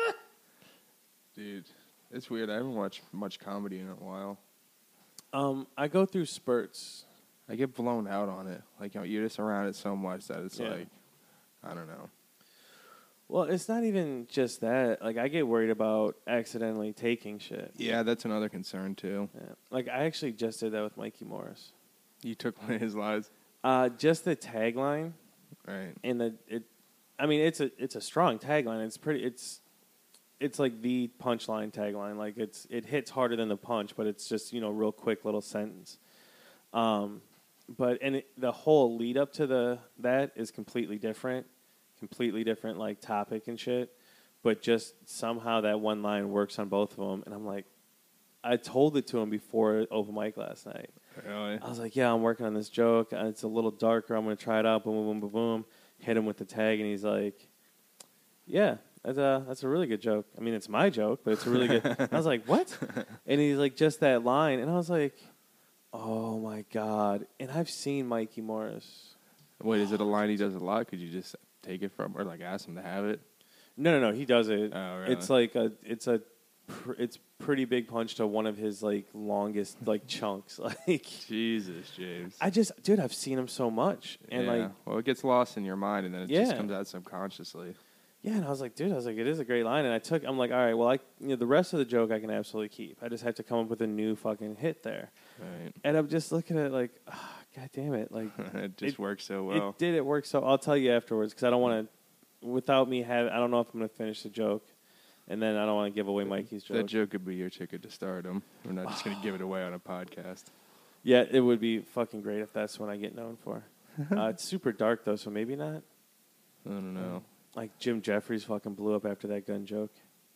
Dude, it's weird. I haven't watched much comedy in a while. Um, I go through spurts. I get blown out on it. Like, you know, you're just around it so much that it's Yeah. like, I don't know. Well, it's not even just that. Like, I get worried about accidentally taking shit. Yeah, that's another concern, too. Yeah. Like, I actually just did that with Mikey Morris. You took one of his lies. Uh, just the tagline Right. and the it. I mean, it's a it's a strong tagline. It's pretty. It's it's like the punchline tagline. Like it's it hits harder than the punch, but it's just you know real quick little sentence. Um, but and it, the whole lead up to the that is completely different, completely different like topic and shit. But just somehow that one line works on both of them, and I'm like, I told it to him before open mic last night. Really? I was like, yeah, I'm working on this joke. Uh, It's a little darker. I'm going to try it out. Boom, boom, boom, boom, boom. Hit him with the tag, and he's like, yeah, that's a, that's a really good joke. I mean, it's my joke, but it's a really good. I was like, what? And he's like, just that line. And I was like, oh, my God. And I've seen Mikey Morris. Wait, is it a line he does a lot? Could you just take it from or like ask him to have it? No, no, no. He does it. Oh, really? It's like a, it's a, pr- it's pretty big punch to one of his like longest like chunks. Like Jesus, James. I just, dude, I've seen him so much, and yeah. like, well, it gets lost in your mind, and then it Yeah. just comes out subconsciously. yeah. And I was like, dude, I was like, it is a great line, and I took, I'm like, all right, well, I, you know, the rest of the joke I can absolutely keep. I just have to come up with a new fucking hit there, Right. and I'm just looking at it like, oh, god damn it, like it just It- works so well. it did it work so. I'll tell you afterwards because I don't want to. Without me have, I don't know if I'm going to finish the joke, and then I don't want to give away Mikey's joke. That joke could be your ticket to stardom. We're not just going to give it away on a podcast. Yeah, it would be fucking great if that's what I get known for. uh, it's super dark though, so maybe not. I don't know. Like Jim Jeffries fucking blew up after that gun joke.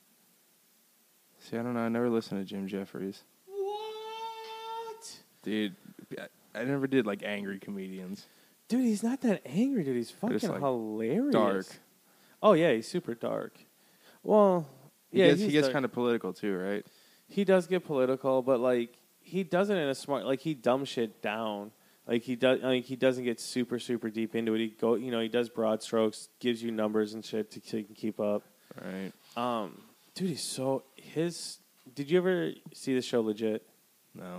See, I don't know. I never listened to Jim Jeffries. What? Dude, I, I never did like angry comedians. Dude, he's not that angry, dude. He's fucking just, like, hilarious. dark. Oh yeah, he's super dark. Well, He yeah, gets, he's he gets dark. kind of political too, right? He does get political, but like he does it in a smart, like he dumb shit down. Like he does, like he doesn't get super super deep into it. He go, you know, he does broad strokes, gives you numbers and shit to, so you can keep up. Right. Um, dude, he's so his. Did you ever see the show Legit? No.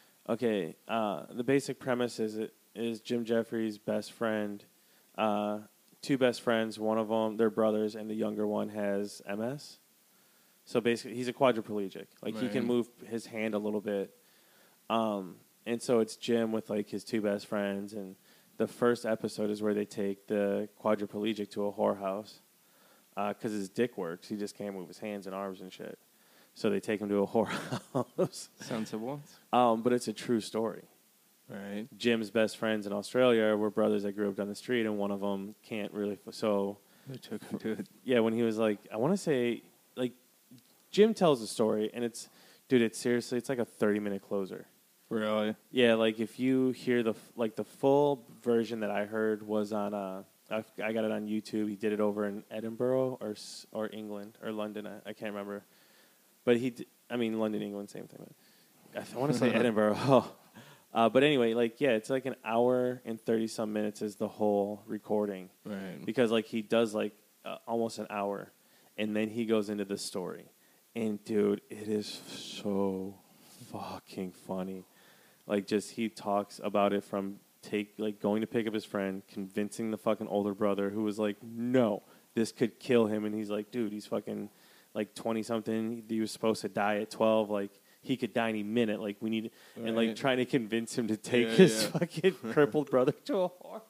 Okay, uh, the basic premise is it is Jim Jeffries' best friend, uh, two best friends. One of them, they're brothers, and the younger one has M S. So basically, he's a quadriplegic. Like he can Right. move his hand a little bit. Um, and so it's Jim with like his two best friends, and the first episode is where they take the quadriplegic to a whorehouse because his dick works. He just can't move his hands and arms and shit. So they take him to a whorehouse. Sensible. um, but it's a true story. Right. Jim's best friends in Australia were brothers that grew up down the street, and one of them can't really. F- so, They took him to it. yeah, when he was like, I want to say, like, Jim tells the story, and it's, dude, it's seriously, it's like a thirty-minute closer. Really? Yeah, like if you hear the f- like the full version that I heard was on, uh, I, I got it on YouTube. He did it over in Edinburgh or s- or England or London. I, I can't remember, but he, d- I mean London, England, same thing. But I, I want to say Edinburgh. Oh. Uh, but anyway, like yeah, it's like an hour and thirty some minutes is the whole recording Right. because like he does like uh, almost an hour, and then he goes into the story, and dude, it is so fucking funny. Like just he talks about it from take like going to pick up his friend, convincing the fucking older brother who was like, no, this could kill him, and he's like, dude, he's fucking like twenty something. He was supposed to die at twelve, like. He could die any minute. Like we need, and like Right. trying to convince him to take Yeah, his yeah. fucking crippled brother to a whore.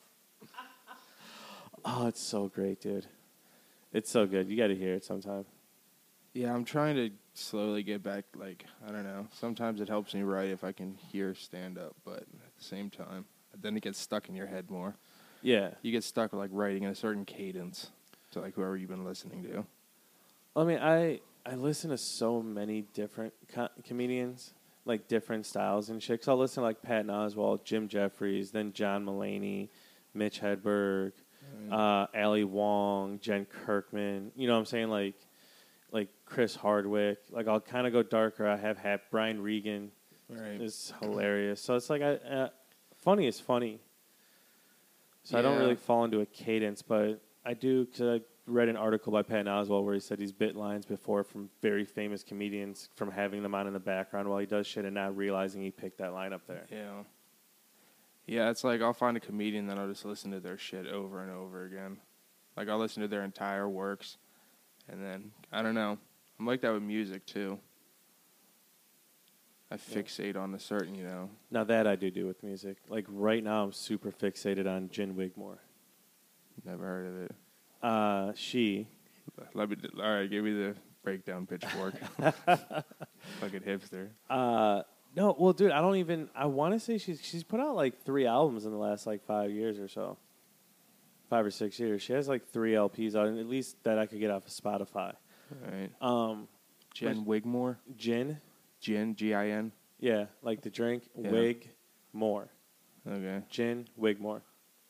Oh, it's so great, dude. It's so good. You got to hear it sometime. Yeah, I'm trying to slowly get back. Like, I don't know. Sometimes it helps me write if I can hear stand up, but at the same time, then it gets stuck in your head more. Yeah. You get stuck like writing in a certain cadence to like whoever you've been listening to. I mean, I I listen to so many different co- comedians, like different styles and shit. 'Cause I'll listen to like Patton Oswalt, Jim Jeffries, then John Mulaney, Mitch Hedberg, uh, Ali Wong, Jen Kirkman. You know what I'm saying? Like, like Chris Hardwick. Like I'll kind of go darker. I have had Brian Regan Right. is hilarious. So it's like I, uh, funny is funny. So I don't Yeah. really fall into a cadence, but I do because I read an article by Patton Oswalt where he said he's bit lines before from very famous comedians from having them on in the background while he does shit and not realizing he picked that line up there. Yeah. Yeah, it's like I'll find a comedian, then I'll just listen to their shit over and over again. Like I'll listen to their entire works, and then I don't know. I'm like that with music too. I fixate on a certain, you know. Now that I do do with music. Like right now, I'm super fixated on Jen Wigmore. Never heard of it. Uh, she. Let me. All right, give me the breakdown pitchfork. Fucking hipster. Uh, no, well, dude, I don't even. I want to say she's she's put out like three albums in the last like five years or so. Five or six years. She has like three L Ps out, and at least that I could get off of Spotify. Right. Um, Jen Wigmore. Gin. Gin. G I N. Yeah, like the drink. Yeah. Wig. More. Okay. Gin Wigmore.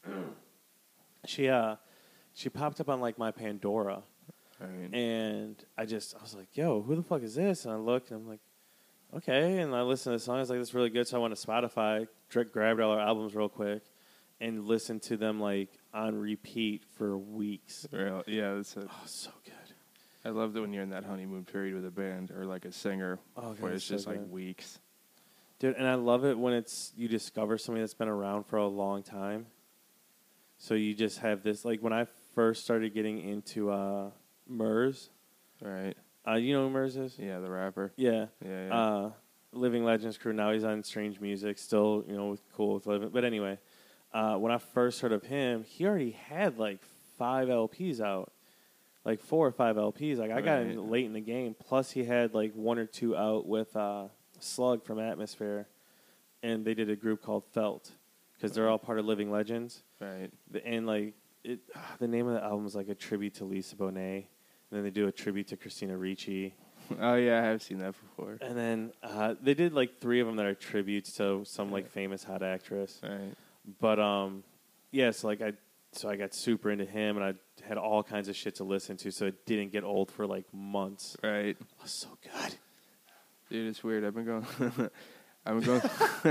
she uh, she popped up on like my Pandora. Right. And I just, I was like, yo, who the fuck is this? And I look, and I'm like, okay. And I listened to the song. I was like, this is really good. So I went to Spotify, dr- grabbed all our albums real quick, and listened to them, like, on repeat for weeks. Real, yeah, that's a, Oh, so good. I love it when you're in that honeymoon period with a band or, like, a singer Oh, God, where it's it's just, so like, good. weeks. Dude, and I love it when it's, you discover somebody that's been around for a long time. So you just have this, like, when I first started getting into uh, Murs, Right. uh, you know who Murs is? Yeah, the rapper. Yeah. Yeah, yeah. Uh, Living Legends crew. Now he's on Strange Music. Still, you know, cool with Living. But anyway, uh, when I first heard of him, he already had like five L Ps out, like four or five L Ps. Like I got Right. in late in the game. Plus, he had like one or two out with uh, Slug from Atmosphere, and they did a group called Felt because they're all part of Living Legends. Right. The- And like it, the name of the album is like a tribute to Lisa Bonet. And then they do a tribute to Christina Ricci. Oh, yeah, I have seen that before. And then uh, they did like three of them that are tributes to some like Right. famous hot actress. Right. But um, yeah, so like I, so I got super into him, and I had all kinds of shit to listen to, so it didn't get old for like months. Right. It was so good. Dude, it's weird. I've been going... I've been going...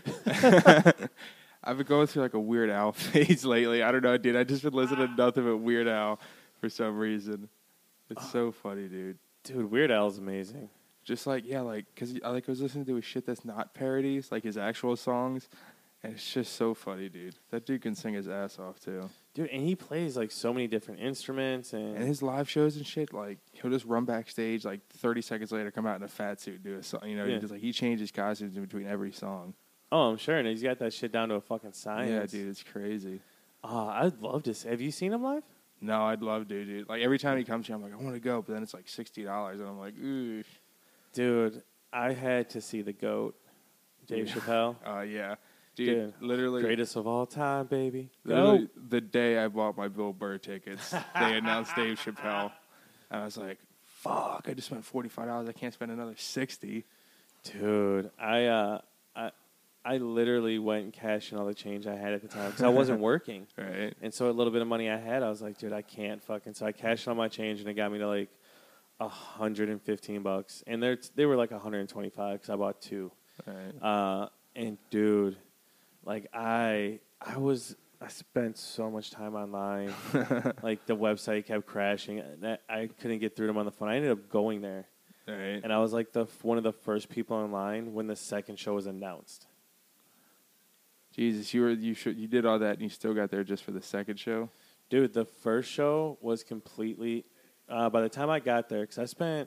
I've been going through, like, a Weird Al phase lately. I don't know, dude. I just been listening to nothing but Weird Al for some reason. It's so funny, dude. Dude, Weird Al's amazing. Just like, yeah, like, because I like, was listening to his shit that's not parodies, like his actual songs, and it's just so funny, dude. That dude can sing his ass off, too. Dude, and he plays like so many different instruments, and, And his live shows and shit, like, he'll just run backstage, like, thirty seconds later, come out in a fat suit and do a song. You know, Yeah. he just, like, he changes costumes in between every song. oh, I'm sure, and he's got that shit down to a fucking science. Yeah, dude, it's crazy. Oh, I'd love to see. Have you seen him live? No, I'd love to, dude. Like, every time he comes here, I'm like, I want to go, but then it's like sixty dollars, and I'm like, ooh. Dude, I had to see the GOAT, Dave Yeah. Chappelle. Uh, yeah. Dude, Dude, literally. Greatest of all time, baby. Literally, GOAT. the day I bought my Bill Burr tickets, they announced Dave Chappelle. And I was like, fuck, I just spent forty-five dollars. I can't spend another sixty Dude, I uh, I I literally went and cashed in all the change I had at the time because I wasn't working. Right. And so a little bit of money I had, I was like, dude, I can't fucking. So I cashed in all my change, and it got me to like a hundred and fifteen bucks, and they they were like a hundred and twenty five because I bought two. Right. Uh, and dude, like I I was I spent so much time online. Like the website kept crashing, and I, I couldn't get through to them on the phone. I ended up going there, Right. and I was like the one of the first people online when the second show was announced. Jesus, you were you should you did all that and you still got there just for the second show? Dude, the first show was completely. Uh, by the time I got there, because I spent,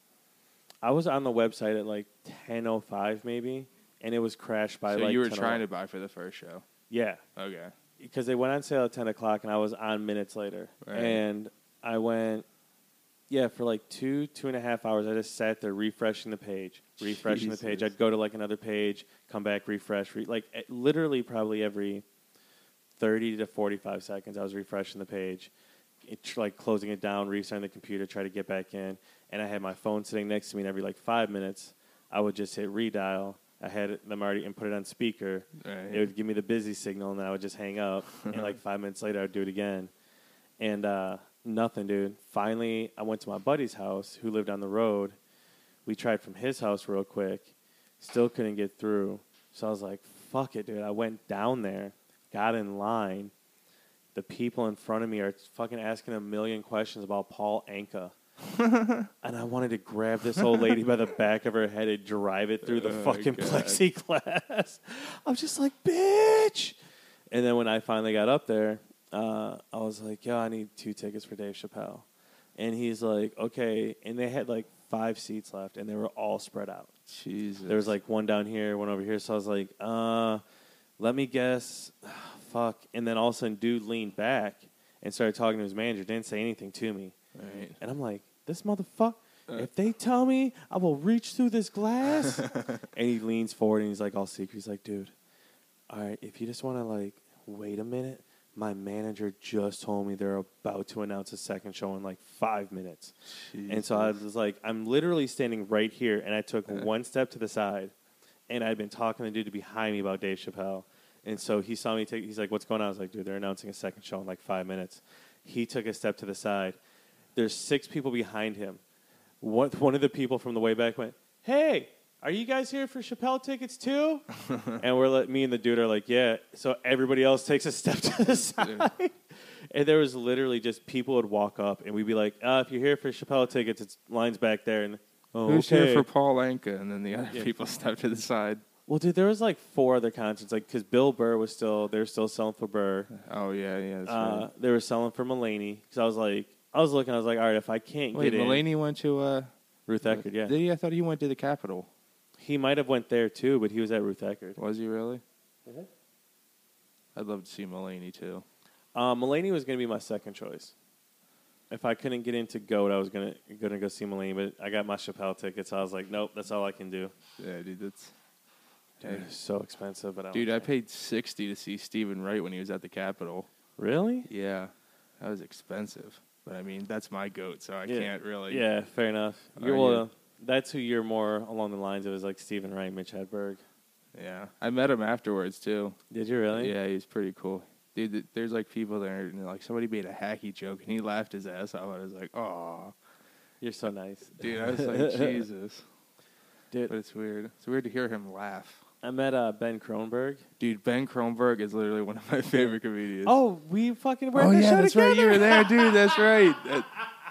I was on the website at like ten oh five maybe, and it was crashed by so like. you were ten trying to buy for the first show. Yeah, Okay. because they went on sale at ten o'clock, and I was on minutes later, Right. and I went. Yeah, for like two, two and a half hours, I just sat there refreshing the page, refreshing the page. Jesus. I'd go to like another page, come back, refresh, re- like eh, literally probably every thirty to forty-five seconds, I was refreshing the page, it, like closing it down, restarting the computer, try to get back in. And I had my phone sitting next to me, and every like five minutes, I would just hit redial. I had them already and put it on speaker. Right. It would give me the busy signal, and then I would just hang up. And like five minutes later, I'd do it again. And uh, nothing, dude. Finally, I went to my buddy's house, who lived on the road. We tried from his house real quick. Still couldn't get through. So I was like, fuck it, dude. I went down there, got in line. The people in front of me are fucking asking a million questions about Paul Anka. And I wanted to grab this old lady by the back of her head and drive it through the Oh, fucking God. plexiglass. I was just like, bitch. And then when I finally got up there, uh, I was like, yo, I need two tickets for Dave Chappelle. And he's like, okay. And they had like five seats left, and they were all spread out. Jesus. There was like one down here, one over here. So I was like, uh, let me guess. Fuck. And then all of a sudden, dude leaned back and started talking to his manager. Didn't say anything to me. Right. And I'm like, this motherfucker. Uh. If they tell me, I will reach through this glass. And he leans forward and he's like all secret. He's like, dude, all right, if you just want to like wait a minute, my manager just told me they're about to announce a second show in like five minutes. Jesus. And so I was like, I'm literally standing right here, and I took Uh. one step to the side, and I'd been talking to the dude behind me about Dave Chappelle. And so he saw me take, he's like, what's going on? I was like, dude, they're announcing a second show in like five minutes. He took a step to the side. There's six people behind him. One, one of the people from the way back went, hey, are you guys here for Chappelle tickets too? And we're like, me and the dude are like, yeah. So everybody else takes a step to the side. And there was literally just people would walk up, and we'd be like, uh, if you're here for Chappelle tickets, it's lines back there. And oh, Who's okay. here for Paul Anka? And then the other Yeah. people step to the side. Well, dude, there was like four other concerts, like because Bill Burr was still, they were still selling for Burr. Oh, yeah, yeah. That's Uh, right. they were selling for Mulaney. Because I was like, I was looking, I was like, all right, if I can't Wait, get in, Mulaney went to... Uh, Ruth Eckerd, yeah. Did he? I thought he went to the Capitol. He might have went there too, but he was at Ruth Eckerd. Was he really? Mhm. I'd love to see Mulaney, too. Uh, Mulaney was going to be my second choice. If I couldn't get into GOAT, I was going to gonna go see Mulaney, but I got my Chappelle tickets. So I was like, nope, that's all I can do. Yeah, dude, that's... Dude, it's so expensive. But I don't Dude, I care. paid sixty to see Stephen Wright when he was at the Capitol. Really? Yeah, that was expensive. But, I mean, that's my GOAT, so I Yeah. can't really... Yeah, fair enough. Are You're, well, you? that's who you're more along the lines of, is like Stephen Wright, Mitch Hedberg. Yeah. I met him afterwards, too. Did you really? Yeah, he was pretty cool. Dude, th- there's, like, people there, and, like, somebody made a hacky joke, and he laughed his ass off. I was like, oh. You're so nice. Dude, I was like, Jesus. Dude, But it's weird. It's weird to hear him laugh. I met uh, Ben Kronberg. Dude, Ben Kronberg is literally one of my favorite comedians. Oh, we fucking were Oh, at the yeah, show that's together. right. You were there, dude. That's right. That-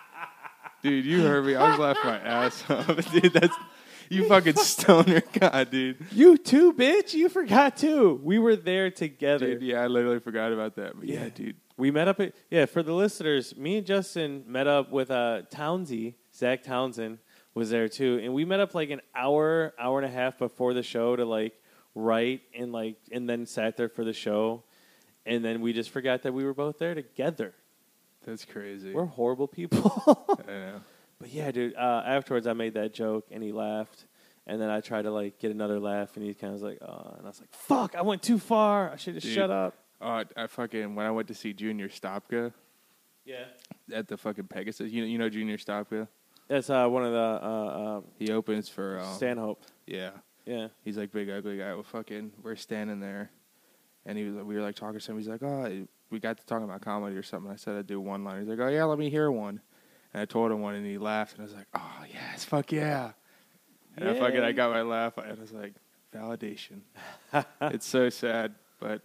dude, you heard me. I was laughing my ass off. Dude, that's... You fucking stoner god, dude. You too, bitch. You forgot too. We were there together. Dude, yeah, I literally forgot about that. But yeah, Yeah. dude. We met up at, yeah, for the listeners, me and Justin met up with uh, Townsy, Zach Townsend was there too. And we met up like an hour, hour and a half before the show to like write and like, and then sat there for the show. And then we just forgot that we were both there together. That's crazy. We're horrible people. I know. But yeah, dude, uh, afterwards I made that joke and he laughed. And then I tried to like get another laugh and he kind of was like, oh, and I was like, fuck, I went too far. I should have Dude. shut up. Uh, I fucking, when I went to see Junior Stopka Yeah. at the fucking Pegasus, you know, you know Junior Stopka? That's uh, one of the uh, uh, He opens for, um, Stanhope. yeah. Yeah. He's like big ugly guy. Well, fucking, we're standing there, and he was, we were like talking to him. He's like, oh, we got to talking about comedy or something. I said I'd do one line. He's like, oh yeah, let me hear one. And I told him one, and he laughed, and I was like, oh yes, fuck yeah. And I fucking, I got my laugh, and I was like, validation. It's so sad, but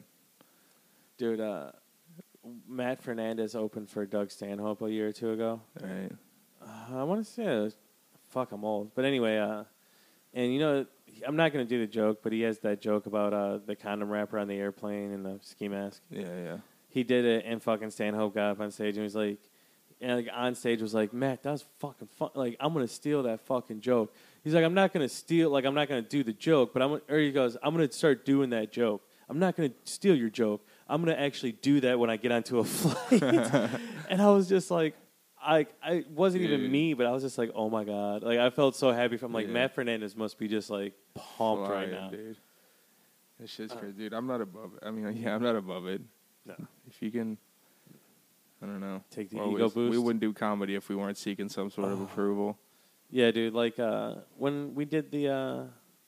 Dude, uh, Matt Fernandez opened for Doug Stanhope a year or two ago. right. Uh, I want to say, uh, fuck, I'm old. But anyway, uh, and you know, I'm not going to do the joke, but he has that joke about uh, the condom wrapper on the airplane and the ski mask. Yeah, yeah. He did it, and fucking Stanhope got up on stage and was like, and like on stage was like, Matt, that was fucking fun. Like, I'm gonna steal that fucking joke. He's like, I'm not gonna steal, like, I'm not gonna do the joke, but I'm. Gonna, or he goes, I'm gonna start doing that joke. I'm not gonna steal your joke. I'm gonna actually do that when I get onto a flight. And I was just like, I, I it wasn't even Dude. me, but I was just like, oh my god, like I felt so happy. From like Yeah. Matt Fernandez must be just like pumped right Flying, now. dude. That shit's Uh, crazy, dude. I'm not above it. I mean, yeah, I'm not above it. No. If you can, I don't know. Take the Well, ego we, boost. We wouldn't do comedy if we weren't seeking some sort of Oh. approval. Yeah, dude. Like uh, when we did the uh,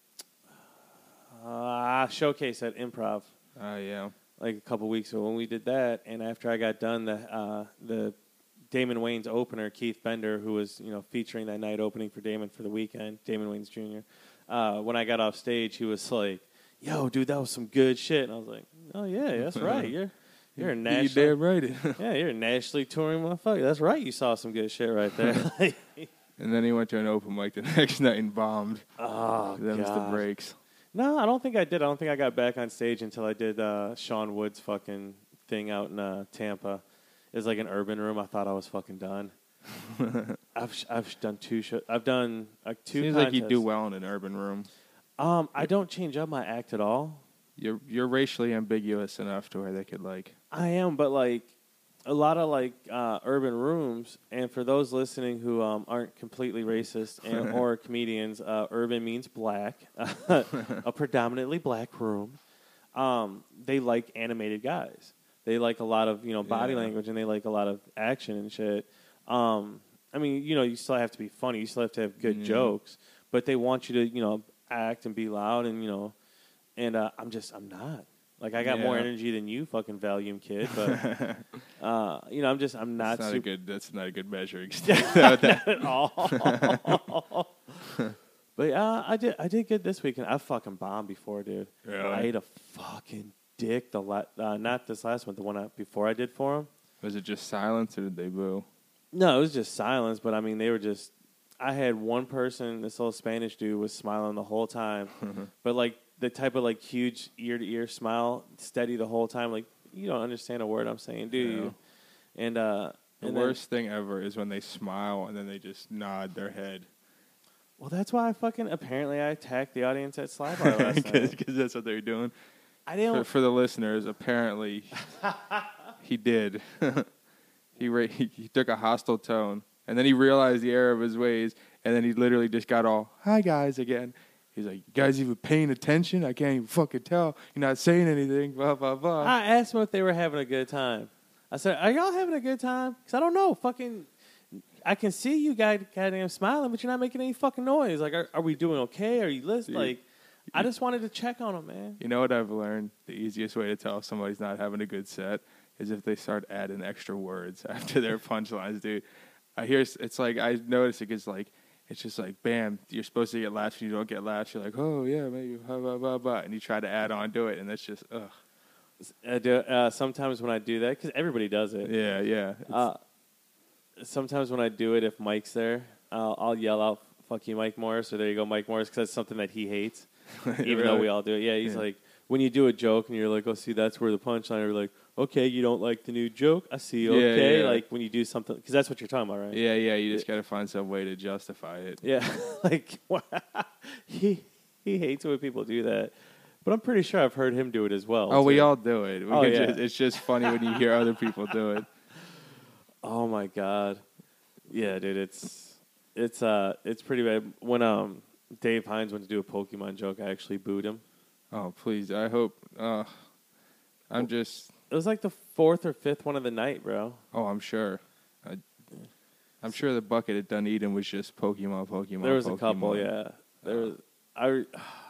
uh, showcase at Improv. Uh, yeah. Like a couple weeks ago when we did that, and after I got done, the uh, the Damon Wayans opener, Keith Bender, who was you know featuring that night opening for Damon for the weekend, Damon Wayans Junior Uh, when I got off stage, he was like, "Yo, dude, that was some good shit." And I was like, "Oh yeah, that's right. You're you're a You national, damn right. yeah, you're a nationally touring motherfucker. That's right. You saw some good shit right there." Like, And then he went to an open mic the next night and bombed. oh Them's the god. breaks. No, I don't think I did. I don't think I got back on stage until I did uh, Sean Wood's fucking thing out in uh, Tampa. It was like an urban room. I thought I was fucking done. I've sh- I've done two shows. I've done like two. Seems contests. like you do well in an urban room. Um, I don't change up my act at all. You're you're racially ambiguous enough to where they could like. I am, but like a lot of like uh, urban rooms, and for those listening who um, aren't completely racist and or comedians, uh, urban means black, a predominantly black room. Um, they like animated guys. They like a lot of you know body Yeah. language, and they like a lot of action and shit. Um, I mean, you know, you still have to be funny. You still have to have good Yeah. jokes, but they want you to you know act and be loud, and you know, and uh, I'm just I'm not. Like I got more Yeah. energy than you, fucking Valium kid. But uh, you know, I'm just I'm not, That's not a super good. That's not a good measuring stick. That- that- at all. But uh, I did I did good this weekend. I fucking bombed before, dude. Really? I ate a fucking dick. The la- uh, not this last one, the one I, before I did for him. Was it just silence or did they boo? No, it was just silence. But I mean, they were just. I had one person. This little Spanish dude was smiling the whole time, but like the type of like huge ear to ear smile, steady the whole time. Like you don't understand a word I'm saying, do Yeah. you? And uh, The and worst thing ever is when they smile and then they just nod their head. Then, well, that's why I fucking apparently I attacked the audience at Sly Bar last night. Because that's what they're doing. I For, didn't. for the listeners, apparently he did. he, ra- he he took a hostile tone, and then he realized the error of his ways, and then he literally just got all, "Hi guys" again. He's like, "You guys even paying attention? I can't even fucking tell. You're not saying anything." Blah blah blah. I asked them if they were having a good time. I said, "Are y'all having a good time?" Because I don't know. Fucking, I can see you guys goddamn smiling, but you're not making any fucking noise. Like, are, are we doing okay? Are you listening? Yeah. Like, I just wanted to check on them, man. You know what I've learned? The easiest way to tell if somebody's not having a good set is if they start adding extra words after their punchlines, dude. I hear it's like I notice it gets like it's just like bam, you're supposed to get laughs and you don't get laughs. You're like, oh yeah, maybe blah blah blah blah, and you try to add on to it, and that's just ugh. I do, uh, sometimes when I do that, because everybody does it. Yeah, yeah. It's- Uh, sometimes when I do it, if Mike's there, uh, I'll yell out, "Fuck you, Mike Morris," or "There you go, Mike Morris," because that's something that he hates. Even though Really? we all do it. Yeah, he's Yeah. like, when you do a joke and you're like, "Oh, see, that's where the punchline." Or like, "Okay, you don't like the new joke. I see. Yeah, Okay," yeah. like when you do something, because that's what you're talking about, right? Yeah, yeah. You just gotta find some way to justify it. Yeah, like he he hates it when people do that. But I'm pretty sure I've heard him do it as well. Oh, we too. all do it. We Oh, can yeah. just, it's just funny when you hear other people do it. Oh my god. Yeah, dude, it's it's uh it's pretty bad. When um Dave Hines went to do a Pokemon joke, I actually booed him. Oh, please. I hope. Uh, I'm just. It was like the fourth or fifth one of the night, bro. Oh, I'm sure. I, I'm sure the bucket at Dunedin was just Pokemon, Pokemon. There was a Pokemon. couple, yeah. There was I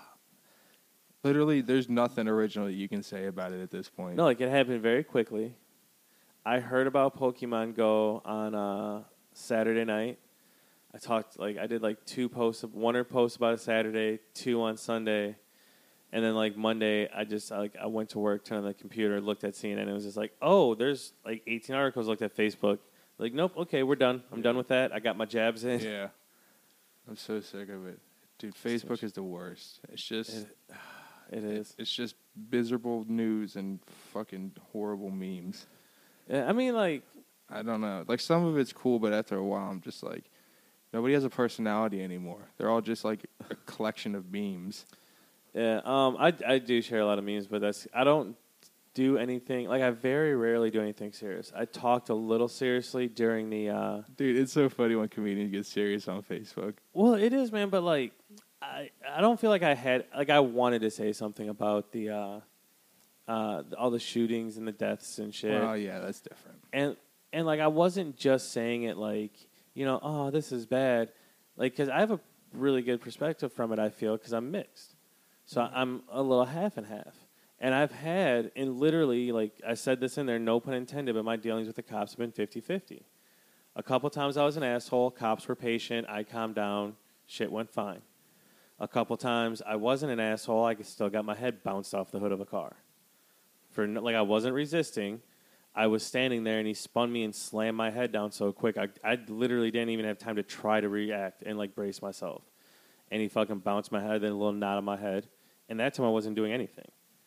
Literally, there's nothing original that you can say about it at this point. no, like it happened very quickly. I heard about Pokemon Go on uh, Saturday night. I talked like I did like two posts, one or post about it Saturday, two on Sunday, and then like Monday, I just like I went to work, turned on the computer, looked at C N N, and it was just like, oh, there's like eighteen articles. Looked at Facebook, like nope, okay, we're done. I'm done with that. I got my jabs in. Yeah. I'm so sick of it. Dude, Facebook is the worst. It's just It, it is. it's just miserable news and fucking horrible memes. Yeah, I mean, like I don't know. Like some of it's cool, but after a while I'm just like nobody has a personality anymore. They're all just like a collection of memes. yeah, um, I I do share a lot of memes, but that's I don't do anything like I very rarely do anything serious. I talked a little seriously during the. Uh, Dude, it's so funny when comedians get serious on Facebook. well, it is, man, but like I I don't feel like I had like I wanted to say something about the uh, uh, all the shootings and the deaths and shit, Well, yeah, that's different. and and like I wasn't just saying it like you know oh this is bad, like because I have a really good perspective from it. I feel because I'm mixed, so I'm a little half and half. And I've had, and literally, like I said this in there, no pun intended, but my dealings with the cops have been fifty-fifty. A couple times I was an asshole. Cops were patient. I calmed down. Shit went fine. A couple times I wasn't an asshole. I still got my head bounced off the hood of a car. For no- like I wasn't resisting. I was standing there, and he spun me and slammed my head down so quick. I, I literally didn't even have time to try to react and like brace myself. And he fucking bounced my head, then a little nod on my head. And that time I wasn't doing anything.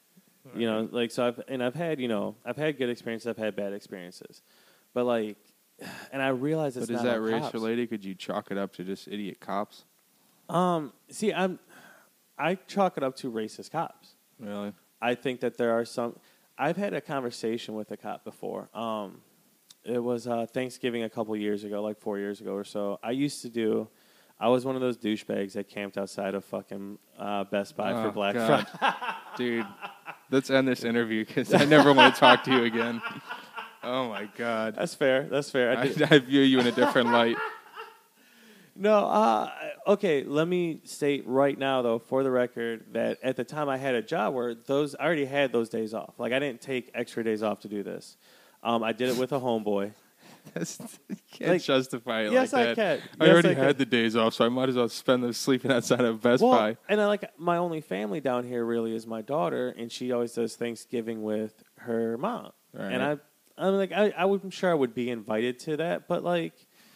You know, like so. I've and I've had you know I've had good experiences. I've had bad experiences, but like and I realize it's But is not that about race cops. related? Could you chalk it up to just idiot cops? Um, see, I'm, I chalk it up to racist cops. Really? I think that there are some. I've had a conversation with a cop before. Um, it was uh, Thanksgiving a couple years ago, like four years ago or so. I used to do. I was one of those douchebags that camped outside of fucking uh, Best Buy for Oh, Black God. Friday. Dude, let's end this interview because I never want to talk to you again. Oh, my God. That's fair. That's fair. I I, did- I view you in a different light. No, uh, okay. Let me state right now, though, for the record, that at the time I had a job where those I already had those days off. Like I didn't take extra days off to do this. Um, I did it with a homeboy. That's, you can't Like, justify it yes, like I that. can. I Yes, already I can. had the days off, so I might as well spend them sleeping outside of Best Well, Buy. and I like my only family down here really is my daughter, and she always does Thanksgiving with her mom. Right. And I, I'm like, I, I would, I'm sure I would be invited to that, but like,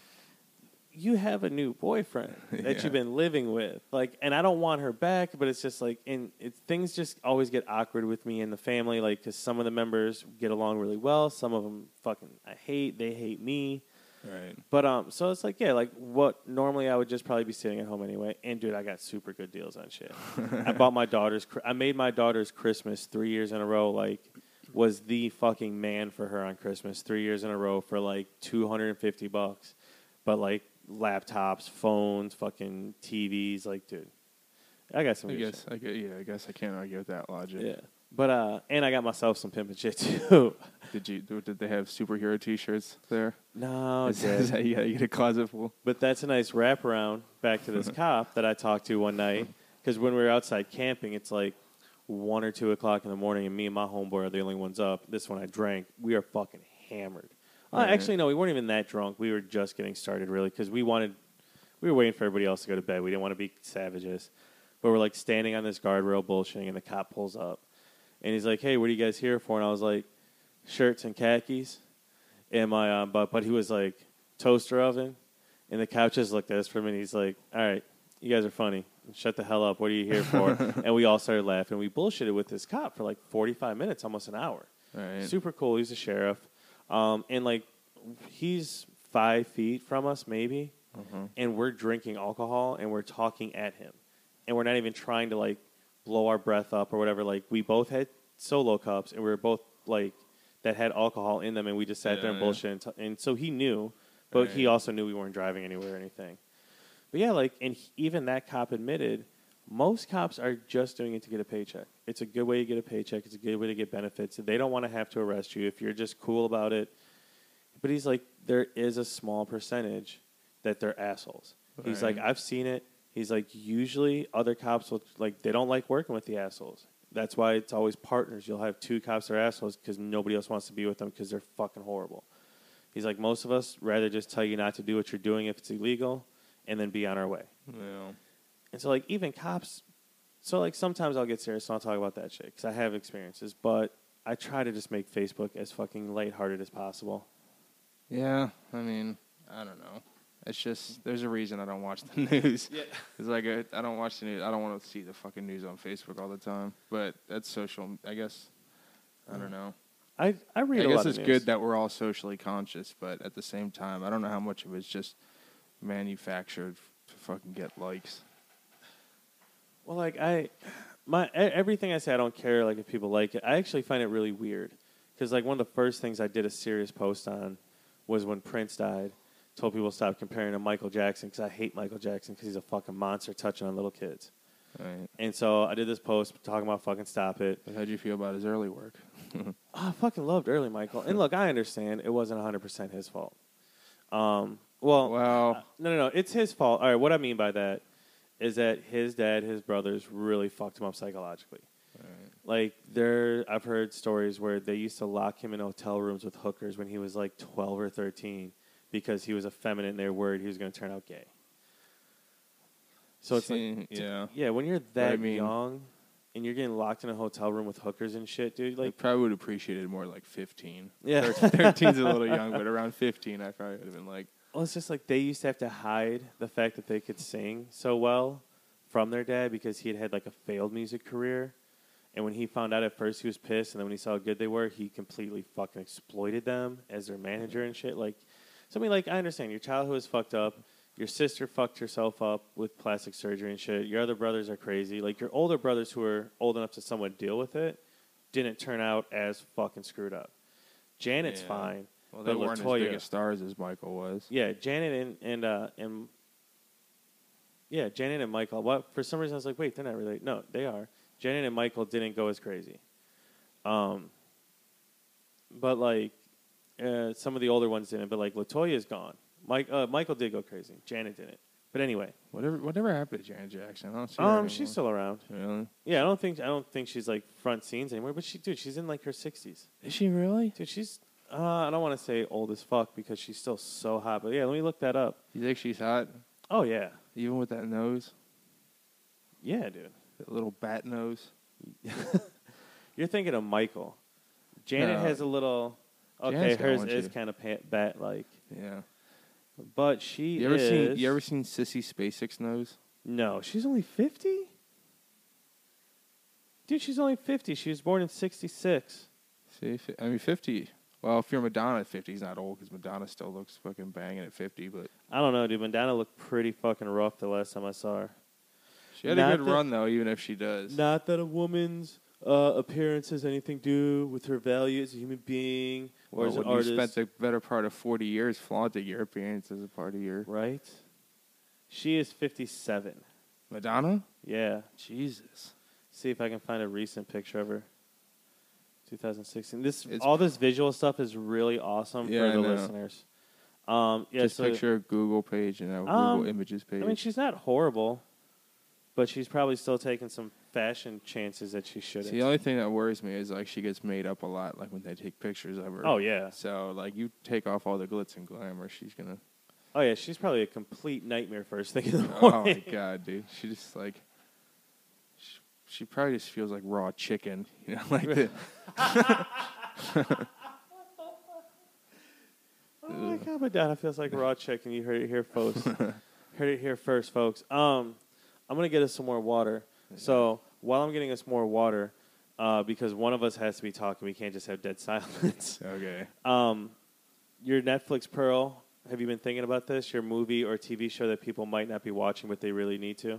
you have a new boyfriend that Yeah. you've been living with, like, and I don't want her back, but it's just like, and it, things just always get awkward with me and the family, like, because some of the members get along really well, some of them fucking I hate, they hate me. Right. But um, so it's like, yeah, like what normally I would just probably be sitting at home anyway. And dude, I got super good deals on shit. I bought my daughter's, I made my daughter's Christmas three years in a row. Like, was the fucking man for her on Christmas three years in a row for like two hundred and fifty bucks. But like laptops, phones, fucking T Vs, like, dude, I got some. I good guess, I guess, yeah, I guess I can't argue with that logic. shit. Yeah, but uh, and I got myself some pimpin' shit too. Did you? Did they have superhero T-shirts there? No, is, dude. is that you gotta get a closet full? But that's a nice wraparound back to this cop that I talked to one night. Because when we were outside camping, it's like one or two o'clock in the morning, and me and my homeboy are the only ones up. This one I drank. We are fucking hammered. Uh, Right. actually, no, we weren't even that drunk. We were just getting started, really, because we wanted, we were waiting for everybody else to go to bed. We didn't want to be savages. But we're like standing on this guardrail bullshitting, and the cop pulls up. And he's like, hey, what are you guys here for? And I was like, shirts and khakis. And my, um, but, but he was like, toaster oven. And the cop just looked at us for a minute. He's like, all right, you guys are funny. Shut the hell up. What are you here for? And we all started laughing. We bullshitted with this cop for like forty-five minutes, almost an hour. Right. Super cool. He's a sheriff. Um, and like, he's five feet from us, maybe. Mhm. And we're drinking alcohol and we're talking at him. And we're not even trying to like blow our breath up or whatever. Like, we both had solo cups and we were both like, that had alcohol in them, and we just sat there and Yeah, yeah. bullshit. And, t- and so he knew, but he Right. also knew we weren't driving anywhere or anything. But yeah, like, and he, even that cop admitted, most cops are just doing it to get a paycheck. It's a good way to get a paycheck. It's a good way to get benefits. They don't want to have to arrest you if you're just cool about it. But he's like, there is a small percentage that they're assholes. He's like, Right. I've seen it. He's like, usually other cops will, like, they don't like working with the assholes. That's why it's always partners. You'll have two cops that are assholes because nobody else wants to be with them because they're fucking horrible. He's like, most of us rather just tell you not to do what you're doing if it's illegal and then be on our way. Yeah. And so, like, even cops, so, like, sometimes I'll get serious and I'll talk about that shit because I have experiences, but I try to just make Facebook as fucking lighthearted as possible. Yeah, I mean, I don't know. It's just, there's a reason I don't watch the news. Yeah. It's like, I, I don't watch the news. I don't want to see the fucking news on Facebook all the time. But that's social, I guess. I don't know. I, I read I a guess lot it's of news. good that we're all socially conscious, but at the same time, I don't know how much of it's just manufactured f- to fucking get likes. Well, like, I, my, e- everything I say, I don't care, like, if people like it. I actually find it really weird. Because, like, one of the first things I did a serious post on was when Prince died. Told people to stop comparing to Michael Jackson because I hate Michael Jackson because he's a fucking monster touching on little kids. Right. And so I did this post talking about fucking stop it. But how'd you feel about his early work? Oh, I fucking loved early Michael. And look, I understand it wasn't one hundred percent his fault. Um, well, Well, uh, no, no, no. It's his fault. All right, what I mean by that is that his dad, his brothers really fucked him up psychologically. right. Like, there, I've heard stories where they used to lock him in hotel rooms with hookers when he was like twelve or thirteen because he was effeminate and they were worried he was going to turn out gay. So it's See, like, yeah. yeah, when you're that I mean- young and you're getting locked in a hotel room with hookers and shit, dude, Like, like, probably would appreciate it more like fifteen. yeah. thirteen's a little young, but around fifteen, I probably would have been like, Well, it's just like they used to have to hide the fact that they could sing so well from their dad because he had had like a failed music career. And when he found out at first, he was pissed. And then when he saw how good they were, he completely fucking exploited them as their manager and shit. Like, So I mean, like, I understand your childhood was fucked up. Your sister fucked herself up with plastic surgery and shit. Your other brothers are crazy. Like, your older brothers who are old enough to somewhat deal with it didn't turn out as fucking screwed up. Janet's Yeah. fine. Well, they but weren't Latoya, as big as stars as Michael was. Yeah, Janet and and uh, and yeah, Janet and Michael. What for some reason I was like, wait, they're not related. No, they are. Janet and Michael didn't go as crazy. Um, but like uh, some of the older ones didn't. But like Latoya's gone. Mike uh, Michael did go crazy. Janet didn't. But anyway, Whatever, whatever happened to Janet Jackson? I don't see her um, anymore. she's still around. Really? Yeah, I don't think I don't think she's like front scenes anymore. But she, dude, she's in like her sixties. Is she really? Dude, she's. Uh, I don't want to say old as fuck because she's still so hot. But yeah, let me look that up. You think she's hot? Oh yeah, Even with that nose? yeah, dude. That little bat nose? You're thinking of Michael. Janet No. has a little. Okay, Janet's got hers one, is too. kind of pa- bat like, Yeah. but she You ever is. seen you ever seen Sissy Spacek's nose? No, she's only fifty. Dude, she's only fifty. She was born in sixty-six. See, fi- I mean fifty. Well, if you're Madonna, fifty's not old because Madonna still looks fucking banging at fifty. But I don't know, dude. Madonna looked pretty fucking rough the last time I saw her. she had Not a good that- run though, even if she does. Not that a woman's uh, appearance has anything to do with her value as a human being or Well, as an when you artist, spent the better part of forty years flaunting your appearance as a part of your right? She is fifty-seven. Madonna. Yeah. Jesus. See if I can find a recent picture of her. twenty sixteen. This It's all this visual stuff is really awesome Yeah, I for the know. listeners. Um, yeah, Just so, picture a Google page and a Google Um, Images page. I mean, she's not horrible, but she's probably still taking some fashion chances that she shouldn't. See, the only thing that worries me is like she gets made up a lot, like when they take pictures of her. Oh yeah, So like you take off all the glitz and glamour, she's gonna. oh yeah. She's probably a complete nightmare first thing in the Oh morning. my god, dude! She just like. She, she probably just feels like raw chicken, you know, like the. Oh my god, Madonna feels like raw chicken. You heard it here, folks. Heard it here first, folks. Um, I'm gonna get us some more water. So while I'm getting us more water, uh, because one of us has to be talking, we can't just have dead silence. Okay. Um, your Netflix Pearl. Have you been thinking about this? Your movie or T V show that people might not be watching, but they really need to.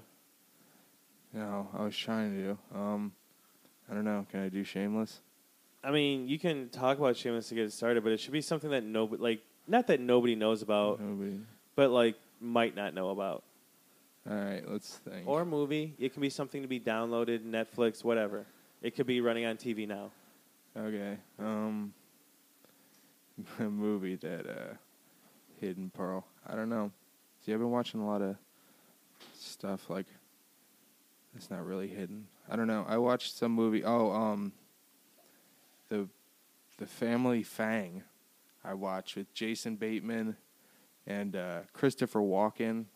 No, I was trying to do. Um, I don't know. Can I do Shameless? I mean, you can talk about Shameless to get it started, but it should be something that nobody, like, not that nobody knows about, Nobody. but like might not know about. All right, let's think. Or a movie. It can be something to be downloaded, Netflix, whatever. It could be running on T V now. Okay. Um, a movie that uh, Hidden Pearl. I don't know. See, I've been watching a lot of stuff like it's not really hidden. I don't know. I watched some movie. Oh, um, the the Family Fang. I watched with Jason Bateman and uh, Christopher Walken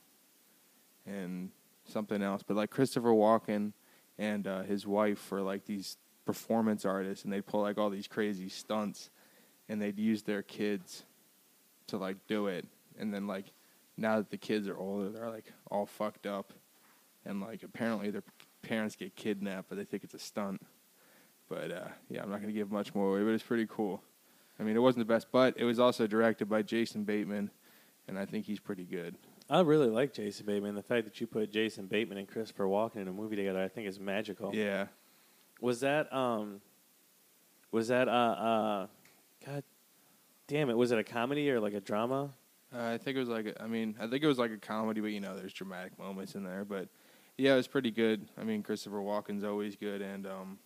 and something else. But like Christopher Walken and uh, his wife were like these performance artists, and they'd pull like all these crazy stunts, and they'd use their kids to like do it. And then like now that the kids are older, they're like all fucked up, and like apparently their parents get kidnapped, but they think it's a stunt. But uh, yeah, I'm not gonna give much more away, but it's pretty cool. I mean, it wasn't the best, but it was also directed by Jason Bateman, and I think he's pretty good. I really like Jason Bateman. The fact that you put Jason Bateman and Christopher Walken in a movie together, I think is magical. Yeah. Was that um was that uh uh God damn it, was it a comedy or like a drama? Uh, I think it was like, a, I mean, I think it was like a comedy, but you know, there's dramatic moments in there. But yeah, it was pretty good. I mean, Christopher Walken's always good, and um,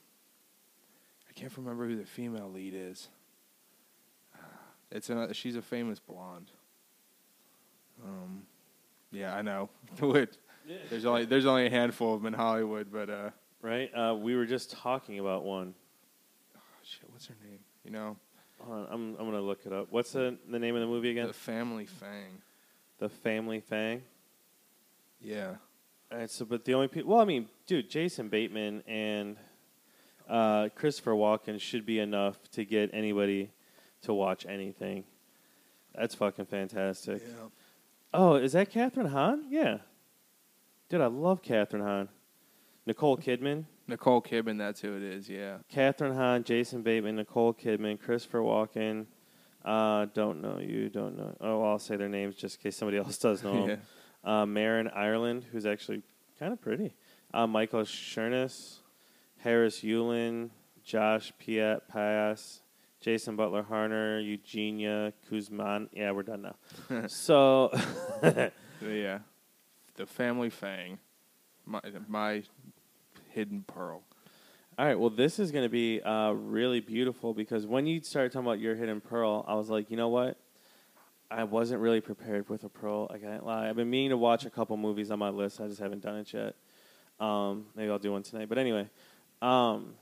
I can't remember who the female lead is. It's a, she's a famous blonde. Um, yeah, I know. there's only there's only a handful of them in Hollywood, but uh, Right? Uh we were just talking about one. oh, shit, what's her name? You know, Hold on, I'm I'm gonna look it up. What's the the name of the movie again? The Family Fang. The Family Fang. Yeah. All right, so but the only people, well, I mean, dude, Jason Bateman and uh, Christopher Walken should be enough to get anybody to watch anything. That's fucking fantastic. Yeah. Oh, is that Catherine Hahn? Yeah. Dude, I love Catherine Hahn. Nicole Kidman. Nicole Kidman, that's who it is. Yeah. Catherine Hahn, Jason Bateman, Nicole Kidman, Christopher Walken, Uh, don't know you. Don't know. Oh, well, I'll say their names just in case somebody else does know them. yeah. uh, Marin Ireland, who's actually kind of pretty. Uh, Michael Chernis, Harris Yulin, Josh Piet Pass, Jason Butler Harner, Eugenia Kuzman. Yeah, we're done now. so, yeah, the family Fang, my my hidden pearl. All right, well, this is going to be uh, really beautiful because when you started talking about your hidden pearl, I was like, you know what? I wasn't really prepared with a pearl. I can't lie. I've been meaning to watch a couple movies on my list. I just haven't done it yet. Um, maybe I'll do one tonight. But anyway, um,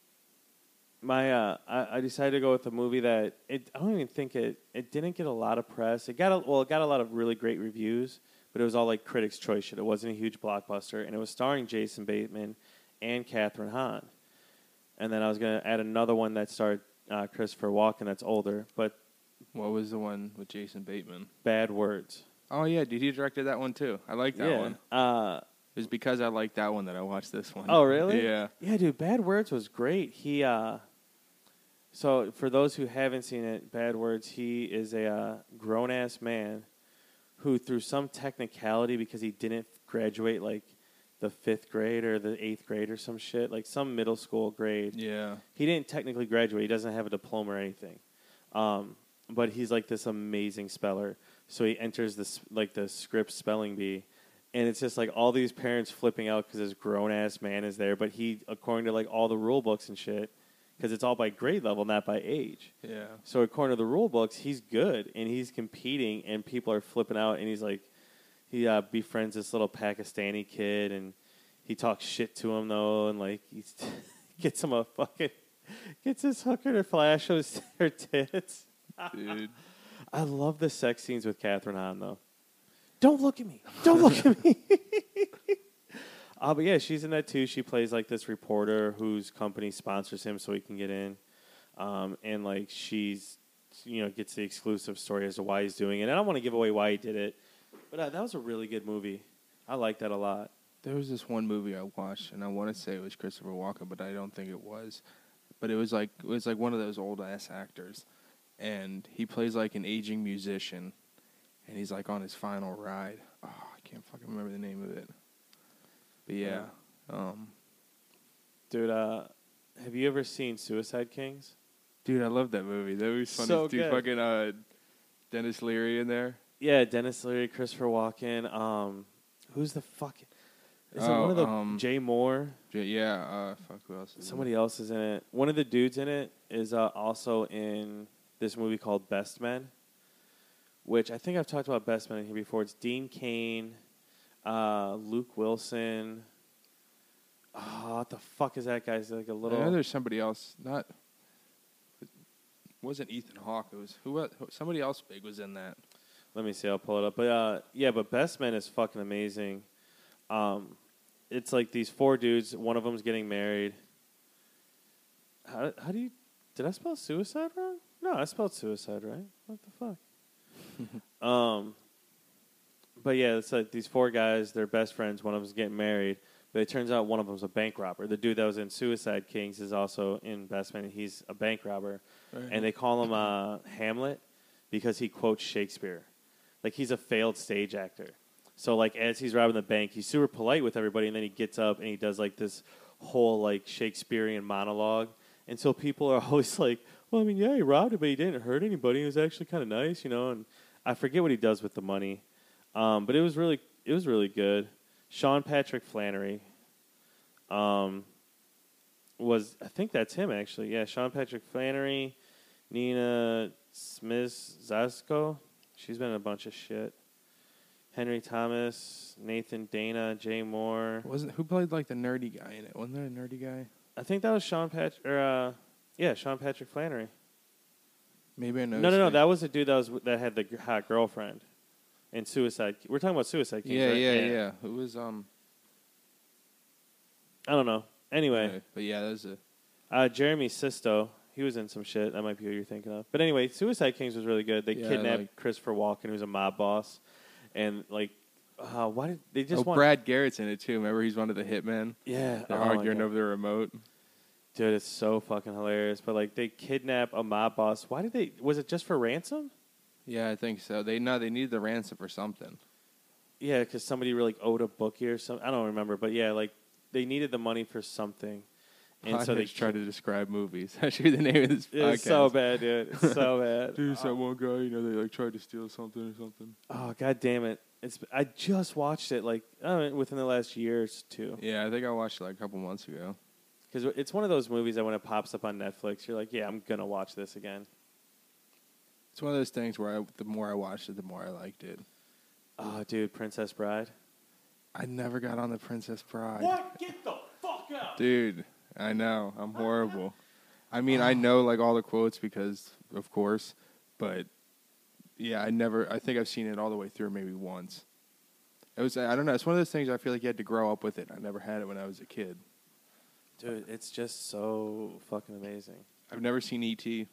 my uh, I, I decided to go with a movie that it. I don't even think it. It didn't get a lot of press. It got a, well, it got a lot of really great reviews, but it was all like Critics' Choice shit. It wasn't a huge blockbuster, and it was starring Jason Bateman and Kathryn Hahn. And then I was going to add another one that starred uh, Christopher Walken that's older. But what was the one with Jason Bateman? Bad Words. Oh, yeah. Did he directed that one, too? I like that yeah. one. Uh, it was because I liked that one that I watched this one. Oh, really? Yeah. Yeah, dude. Bad Words was great. He, uh, so for those who haven't seen it, Bad Words, he is a uh, grown-ass man who, through some technicality, because he didn't graduate, like, the fifth grade or the eighth grade or some shit, like some middle school grade. Yeah. He didn't technically graduate. He doesn't have a diploma or anything. Um, but he's like this amazing speller. So he enters this like the script spelling bee, and it's just like all these parents flipping out because this grown ass man is there. But he, according to like all the rule books and shit, because it's all by grade level, not by age. Yeah. So according to the rule books, he's good and he's competing, and people are flipping out, and he's like. He uh, befriends this little Pakistani kid, and he talks shit to him though, and like he gets him a fucking gets his hooker to flash his, her tits. Dude, I love the sex scenes with Kathryn Hahn though. Don't look at me! Don't look at me! uh, but yeah, she's in that too. She plays like this reporter whose company sponsors him so he can get in, um, and like she's you know gets the exclusive story as to why he's doing it. And I don't want to give away why he did it. But uh, that was a really good movie. I like that a lot. There was this one movie I watched, and I want to say it was Christopher Walken, but I don't think it was. But it was like it was like one of those old ass actors, and he plays like an aging musician, and he's like on his final ride. Oh, I can't fucking remember the name of it. But yeah, yeah. um, dude, uh, have you ever seen Suicide Kings? Dude, I love that movie. That was funny. So dude, good. Fucking uh, Dennis Leary in there. Yeah, Dennis Leary, Christopher Walken. Um, who's the fucking? Is oh, it one of the um, Jay Moore? J- yeah, uh, fuck who else? Is Somebody in else is in it. One of the dudes in it is uh, also in this movie called Best Men, which I think I've talked about Best Men here before. It's Dean Cain, uh, Luke Wilson. Oh, what the fuck is that guy? He's like a little. I know there's somebody else. Not. It wasn't Ethan Hawke. It was who? Somebody else big was in that. Let me see. I'll pull it up. But uh, yeah, but Best Men is fucking amazing. Um, it's like these four dudes. One of them's getting married. How how do you? Did I spell suicide wrong? No, I spelled suicide right. What the fuck? um, but yeah, it's like these four guys. They're best friends. One of them's getting married. But it turns out one of them's a bank robber. The dude that was in Suicide Kings is also in Best Men. He's a bank robber, right. And they call him uh, Hamlet because he quotes Shakespeare. Like, he's a failed stage actor. So, like, as he's robbing the bank, he's super polite with everybody, and then he gets up and he does, like, this whole, like, Shakespearean monologue. And so people are always like, well, I mean, yeah, he robbed it, but he didn't hurt anybody. He was actually kind of nice, you know. And I forget what he does with the money. Um, but it was really it was really good. Sean Patrick Flannery um, was, I think that's him, actually. Yeah, Sean Patrick Flannery, Nina Smith-Zasko. She's been in a bunch of shit. Henry Thomas, Nathan Dana, Jay Moore. Wasn't who played like the nerdy guy in it? Wasn't there a nerdy guy? I think that was Sean Patrick. Or uh, yeah, Sean Patrick Flannery. Maybe I know. No, no, no. That was the dude that was that had the hot girlfriend in Suicide. We're talking about Suicide Kings. Yeah, right? yeah, yeah, yeah. Who was um? I don't know. Anyway, okay. But yeah, that was a. Uh, Jeremy Sisto. He was in some shit. That might be who you're thinking of. But anyway, Suicide Kings was really good. They yeah, kidnapped like, Christopher Walken, who's a mob boss, and like, uh, why did they just? Oh, want... Brad Garrett's in it too. Remember, he's one of the hitmen. Yeah, they're oh arguing over the remote. Dude, it's so fucking hilarious. But like, they kidnap a mob boss. Why did they? Was it just for ransom? Yeah, I think so. They no, they needed the ransom for something. Yeah, because somebody like owed a bookie or something. I don't remember, but yeah, like they needed the money for something, and so they try to describe movies. That should be the name of this podcast. It's so bad, dude. It's so bad. Dude, that one guy, you know, they like tried to steal something or something. Oh god damn it! It's I just watched it like I don't know, within the last year or two. Yeah, I think I watched it like a couple months ago. Because it's one of those movies that when it pops up on Netflix, you're like, yeah, I'm gonna watch this again. It's one of those things where I, the more I watched it, the more I liked it. Oh, dude, Princess Bride. I never got on the Princess Bride. What? Get the fuck out! Dude, I know. I'm horrible. I mean, I know like all the quotes because, of course, but yeah, I never. I think I've seen it all the way through maybe once. It was. I don't know. It's one of those things I feel like you had to grow up with it. I never had it when I was a kid. Dude, it's just so fucking amazing. I've never seen E T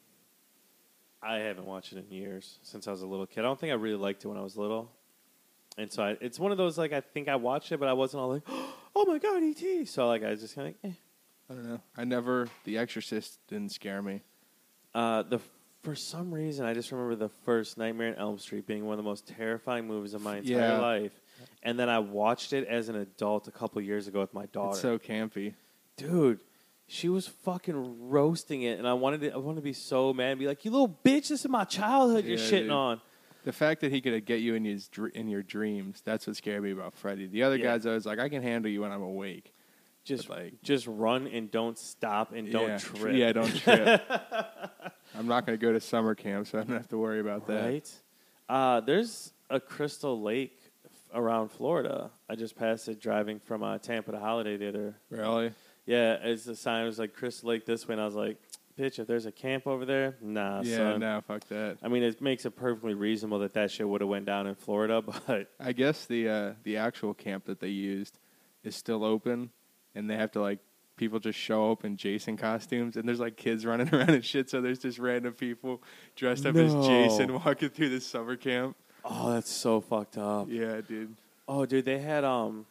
I haven't watched it in years since I was a little kid. I don't think I really liked it when I was little. And so I, it's one of those, like, I think I watched it, but I wasn't all like, oh my God, E T So, like, I was just kind of like, eh. I don't know. I never, The Exorcist didn't scare me. Uh, the For some reason, I just remember the first Nightmare on Elm Street being one of the most terrifying movies of my entire Yeah. life. And then I watched it as an adult a couple years ago with my daughter. It's so campy. Dude, she was fucking roasting it, and I wanted to, I wanted to be so mad and be like, you little bitch, this is my childhood you're Yeah, shitting dude. on. The fact that he could get you in his dr- in your dreams, that's what scared me about Freddy. The other Yeah. guys, I was like, I can handle you when I'm awake. Just But, like, just run and don't stop and don't yeah, trip. Yeah, don't trip. I'm not going to go to summer camp, so I don't have to worry about that. Right? Uh, there's a Crystal Lake f- around Florida. I just passed it driving from uh, Tampa to Holiday the other. Really? Yeah, as the sign was like Crystal Lake this way, and I was like, bitch, if there's a camp over there, nah, Yeah, son. no, fuck that. I mean, it makes it perfectly reasonable that that shit would have went down in Florida, but I guess the uh, the actual camp that they used is still open, and they have to, like, people just show up in Jason costumes, and there's, like, kids running around and shit, so there's just random people dressed up as No. Jason walking through this summer camp. oh, that's so fucked up. Yeah, dude. Oh, dude, they had um,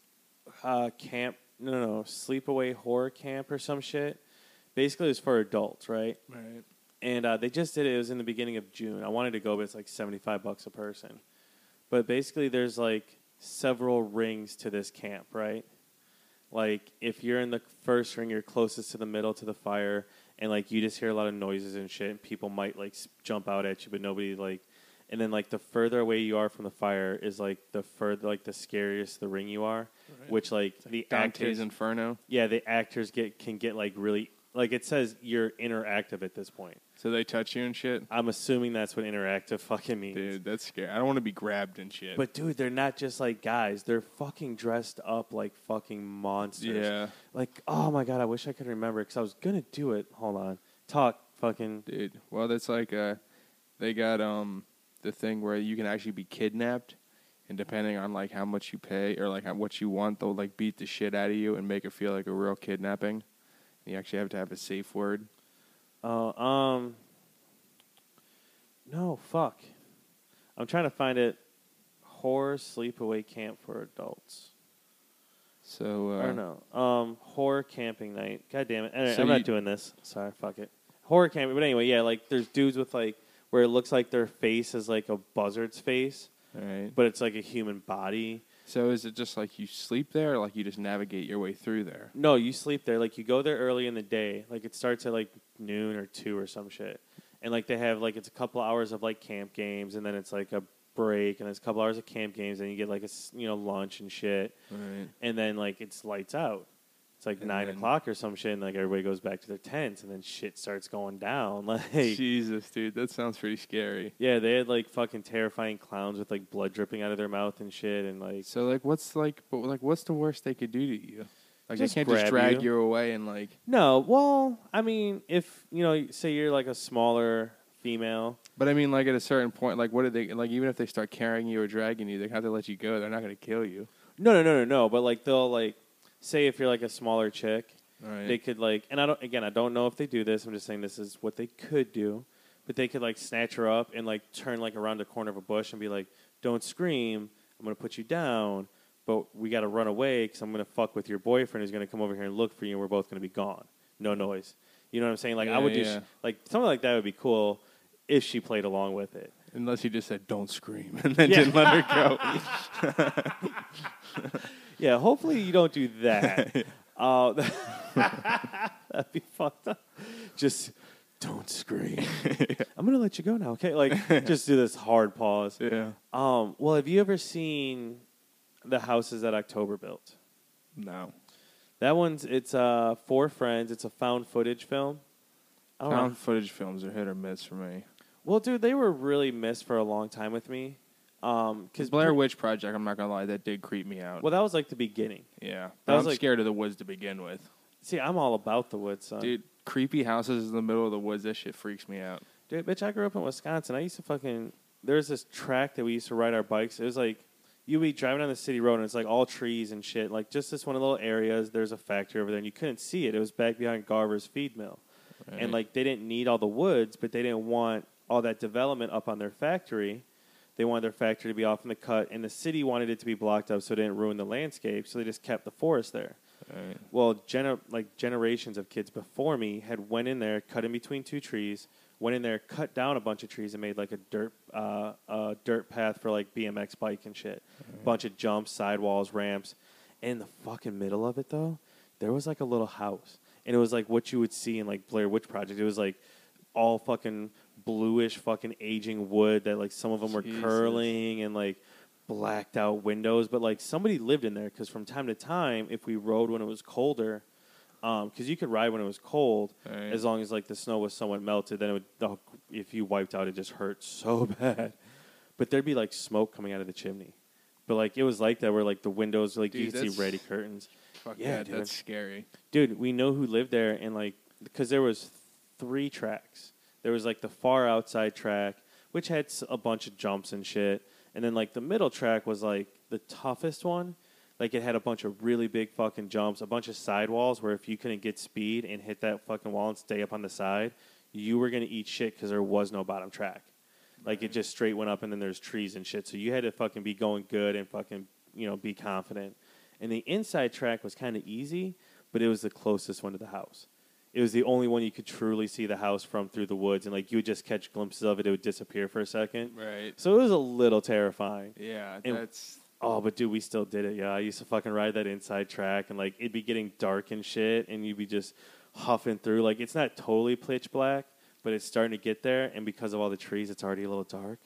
uh, camp. No, no, no, sleepaway horror camp or some shit. Basically, it was for adults, right? Right. And uh, they just did it. It was in the beginning of June. I wanted to go, but it's like seventy-five bucks a person. But basically, there's like several rings to this camp, right? Like if you're in the first ring, you're closest to the middle to the fire, and like you just hear a lot of noises and shit. And people might like s- jump out at you, but nobody like. And then like the further away you are from the fire is like the further like the scariest the ring you are, Right. which like, It's like the Dante's actors. Inferno. Yeah, the actors get can get like really like it says you're interactive at this point. So they touch you and shit? I'm assuming that's what interactive fucking means. Dude, that's scary. I don't want to be grabbed and shit. But dude, they're not just like guys. They're fucking dressed up like fucking monsters. yeah. Like, oh my god, I wish I could remember because I was gonna do it. Hold on, talk, fucking. Dude, well, that's like, uh, they got um the thing where you can actually be kidnapped, and depending on, like, how much you pay or, like, how, what you want, they'll, like, beat the shit out of you and make it feel like a real kidnapping. You actually have to have a safe word. Oh, um, no, fuck. I'm trying to find it. Horror sleepaway camp for adults. So, uh... Or no, um, horror camping night. God damn it! Anyway, So I'm you- not doing this. Sorry, fuck it. Horror camping, but anyway, yeah, like there's dudes with like where it looks like their face is like a buzzard's face, All right. but it's like a human body. So is it just like you sleep there, or like you just navigate your way through there? No, you sleep there. Like you go there early in the day. Like it starts at like noon or two or some shit, and like they have like it's a couple hours of like camp games, and then it's like a break, and it's a couple hours of camp games, and you get like a s- you know lunch and shit, Right. and then like it's lights out. It's like And nine then- o'clock or some shit, and like everybody goes back to their tents, and then shit starts going down. Like, Jesus, dude, that sounds pretty scary. yeah, they had like fucking terrifying clowns with like blood dripping out of their mouth and shit, and like, So, like, what's like, but like, what's the worst they could do to you? Like, Just they can't just grab drag you. you. away and like. no, well, I mean, if you know, say you're like a smaller female, But I mean, like, at a certain point, like, what do they like? Even if they start carrying you or dragging you, they have to let you go. They're not going to kill you. no, no, no, no, no, but like they'll like say if you're like a smaller chick, Right. they could like, and I don't, again, I don't know if they do this. I'm just saying this is what they could do, but they could like snatch her up and like turn like around the corner of a bush and be like, "Don't scream, I'm gonna put you down, but we got to run away because I'm gonna fuck with your boyfriend who's gonna come over here and look for you, and we're both gonna be gone." no noise. You know what I'm saying? Like Yeah, I would do yeah. sh- like something like that would be cool if she played along with it. Unless you just said, don't scream, and then Yeah. didn't let her go. Yeah, hopefully you don't do that. uh, that'd be fucked up. Just don't scream. I'm gonna let you go now, okay? Like, just do this hard pause. Yeah. Um, well, have you ever seen The Houses That October Built? No. That one's it's uh four friends. It's a found footage film. I don't Found know. footage films are hit or miss for me. Well, dude, they were really missed for a long time with me. Um, Because because Blair Witch Project, I'm not going to lie, that did creep me out. well, that was like the beginning. yeah. that But was I'm like- scared of the woods to begin with. See, I'm all about the woods, son. Dude, creepy houses in the middle of the woods, that shit freaks me out. Dude, bitch, I grew up in Wisconsin. I used to fucking... There's this track that we used to ride our bikes. It was like... You'd be driving down the city road, and it's like all trees and shit. Like, just this one of the little areas. There's a factory over there, and you couldn't see it. It was back behind Garver's feed mill. Right. And, like, they didn't need all the woods, but they didn't want all that development up on their factory. They wanted their factory to be off in the cut, and the city wanted it to be blocked up so it didn't ruin the landscape, so they just kept the forest there. Right. Well, gener- like generations of kids before me had went in there, cut in between two trees, went in there, cut down a bunch of trees, and made like a dirt uh, a dirt path for like B M X bike and shit. Right. Bunch of jumps, sidewalls, ramps. In the fucking middle of it, though, there was like a little house, and it was like what you would see in like Blair Witch Project. It was like all fucking bluish, fucking aging wood that like some of them were Jesus. curling and like blacked out windows, but like somebody lived in there because from time to time, if we rode when it was colder, because um, you could ride when it was cold, Right. as long as like the snow was somewhat melted, then it would. The, if you wiped out, it just hurt so bad. But there'd be like smoke coming out of the chimney, but like it was like that where like the windows like Dude, you could see that's- ready curtains. Fuck Yeah, that, dude. that's scary. Dude, we know who lived there, and like because there was three tracks. There was like the far outside track, which had s- a bunch of jumps and shit, and then like the middle track was like the toughest one. Like it had a bunch of really big fucking jumps, a bunch of sidewalls where if you couldn't get speed and hit that fucking wall and stay up on the side, you were gonna eat shit because there was no bottom track. Like it just straight went up, and then there's trees and shit. So you had to fucking be going good and fucking you know be confident. And the inside track was kind of easy, but it was the closest one to the house. It was the only one you could truly see the house from through the woods, and like you would just catch glimpses of it. It would disappear for a second. Right. So it was a little terrifying. Yeah, And- that's... Oh, but dude, we still did it. Yeah, I used to fucking ride that inside track, and like it'd be getting dark and shit, and you'd be just huffing through. Like it's not totally pitch black, but it's starting to get there, and because of all the trees, it's already a little dark.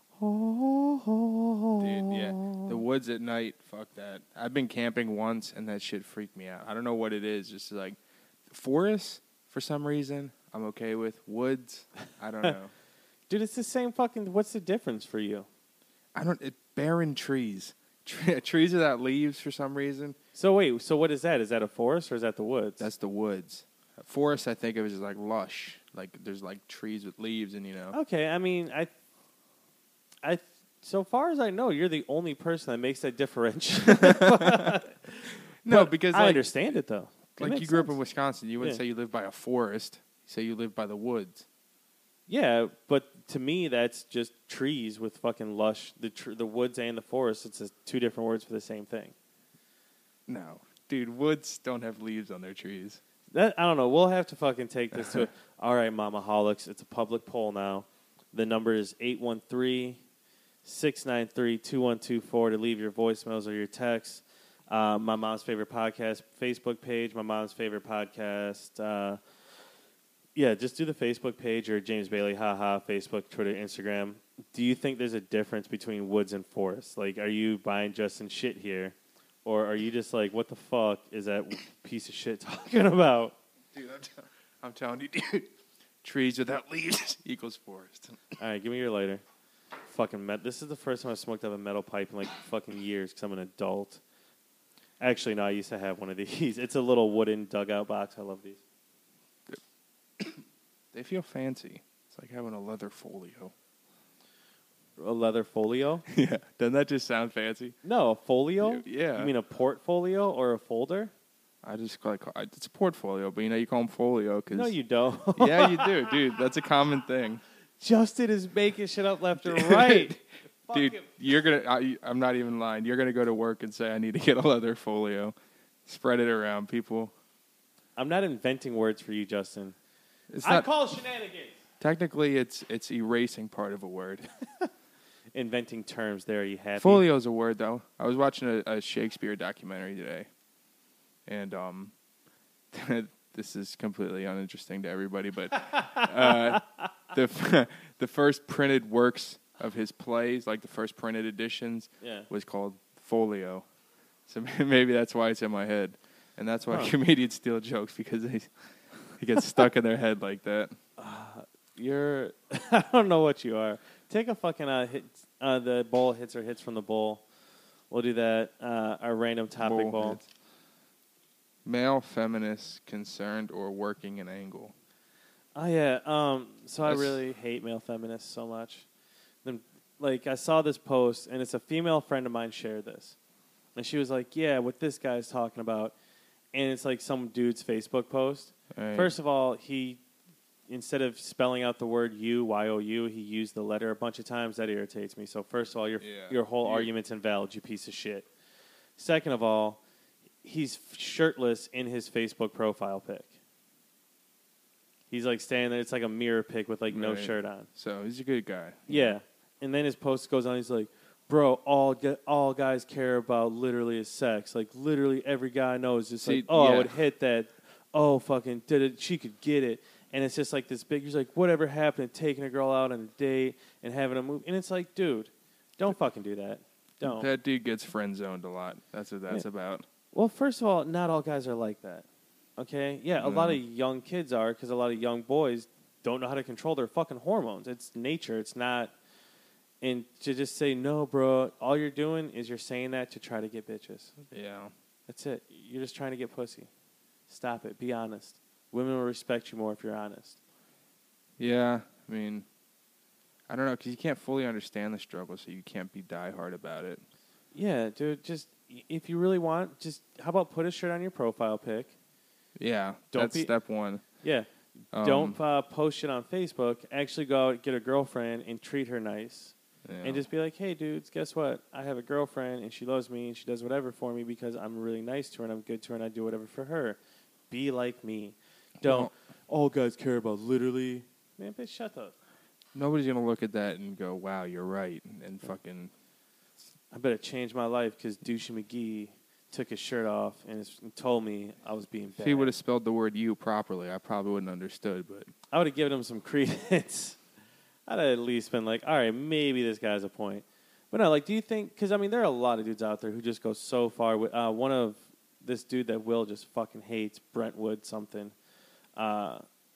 Dude, yeah. The woods at night, fuck that. I've been camping once, and that shit freaked me out. I don't know what it is. Just like forests, for some reason, I'm okay with. Woods, I don't know. Dude, it's the same fucking. What's the difference for you? I don't. It, barren trees, Tre- trees without leaves for some reason. So wait, so what is that? Is that a forest or is that the woods? That's the woods. Forest, I think of as like lush. Like there's like trees with leaves, and you know. Okay, I mean, I, I, so far as I know, you're the only person that makes that differential. No, But because I like, understand it though. It like you makes grew up in sense. Wisconsin, you wouldn't Yeah. say you live by a forest. You say you live by the woods. Yeah, but to me, that's just trees with fucking lush. The tr- the woods and the forest. It's just two different words for the same thing. No, dude, woods don't have leaves on their trees. That I don't know. We'll have to fucking take this to. All right, Mama Holics. It's a public poll now. The number is eight one three, six nine three, two one two four to leave your voicemails or your texts. Uh, my mom's favorite podcast Facebook page. My mom's favorite podcast. Uh, yeah, just do the Facebook page or James Bailey. Haha. Facebook, Twitter, Instagram. Do you think there's a difference between woods and forests? Like, are you buying Justin shit here, or are you just like, what the fuck is that piece of shit talking about? Dude, I'm, t- I'm telling you, dude. Trees without leaves equals forest. All right, give me your lighter. Fucking met. This is the first time I smoked out of a metal pipe in like fucking years because I'm an adult. Actually, no, I used to have one of these. It's a little wooden dugout box. I love these. They feel fancy. It's like having a leather folio. A leather folio? Yeah. Doesn't that just sound fancy? No, a folio? Yeah. You mean a portfolio or a folder? I just like it's a portfolio, but you know you call them folio because No, you don't. yeah, you do, dude. That's a common thing. Justin is making shit up left and right. Fuck Dude, him. you're gonna. I, I'm not even lying. You're gonna go to work and say, "I need to get a leather folio." Spread it around, people. I'm not inventing words for you, Justin. It's I not call shenanigans. technically it's it's erasing part of a word. Inventing terms. There, you happy? Folio's a word though. I was watching a, a Shakespeare documentary today, and um, this is completely uninteresting to everybody, but uh, the the first printed works of his plays, like the first printed editions, Yeah. was called folio. So maybe that's why it's in my head, and that's why Huh. comedians steal jokes, because they they get stuck in their head like that. You're. I don't know what you are. Take a fucking uh, hit. Uh, the bowl hits or hits from the bowl. We'll do that. Uh, our random topic bowl. Bowl hits. Male feminists concerned or working an angle. Oh yeah. Um. So That's- I really hate male feminists so much. Them, like I saw this post, and it's a female friend of mine shared this, and she was like, "Yeah, what this guy's talking about," and it's like some dude's Facebook post. Right. First of all, he instead of spelling out the word "you" Y O U, he used the letter a bunch of times. That irritates me. So first of all, your Yeah. your whole You- argument's invalid, you piece of shit. Second of all, he's shirtless in his Facebook profile pic. He's like standing there. It's like a mirror pic with like no Right. shirt on. So he's a good guy. Yeah. And then his post goes on. He's like, bro, all gu- all guys care about literally is sex. Like, literally every guy I know is just See, like, oh, I yeah. would hit that. Oh, fucking did it. She could get it. And it's just like this big, he's like, whatever happened to taking a girl out on a date and having a move. And it's like, dude, don't fucking do that. Don't. That dude gets friend zoned a lot. That's what that's Yeah. about. Well, first of all, not all guys are like that. Okay? Yeah, a lot of Mm. young kids are because a lot of young boys don't know how to control their fucking hormones. It's nature. It's not. And to just say, no, bro, all you're doing is you're saying that to try to get bitches. Yeah. That's it. You're just trying to get pussy. Stop it. Be honest. Women will respect you more if you're honest. Yeah. I mean, I don't know, because you can't fully understand the struggle, so you can't be diehard about it. Yeah, dude, just if you really want, just how about put a shirt on your profile pic? Yeah. Don't that's be- step one. Yeah. Um, Don't uh, post shit on Facebook. Actually go out, get a girlfriend, and treat her nice. Yeah. And just be like, hey, dudes, guess what? I have a girlfriend, and she loves me, and she does whatever for me because I'm really nice to her, and I'm good to her, and I do whatever for her. Be like me. Don't, Well- all guys care about literally. Man, bitch, shut up. Nobody's going to look at that and go, wow, you're right, and, and fucking... I better change my life because Douchey McGee took his shirt off and, s- and told me I was being bad. If he would have spelled the word you properly, I probably wouldn't have understood, but... I would have given him some credence. I'd have at least been like, all right, maybe this guy's a point. But no, like, do you think, because, I mean, there are a lot of dudes out there who just go so far with, uh, one of this dude that Will just fucking hates, Brentwood something, uh,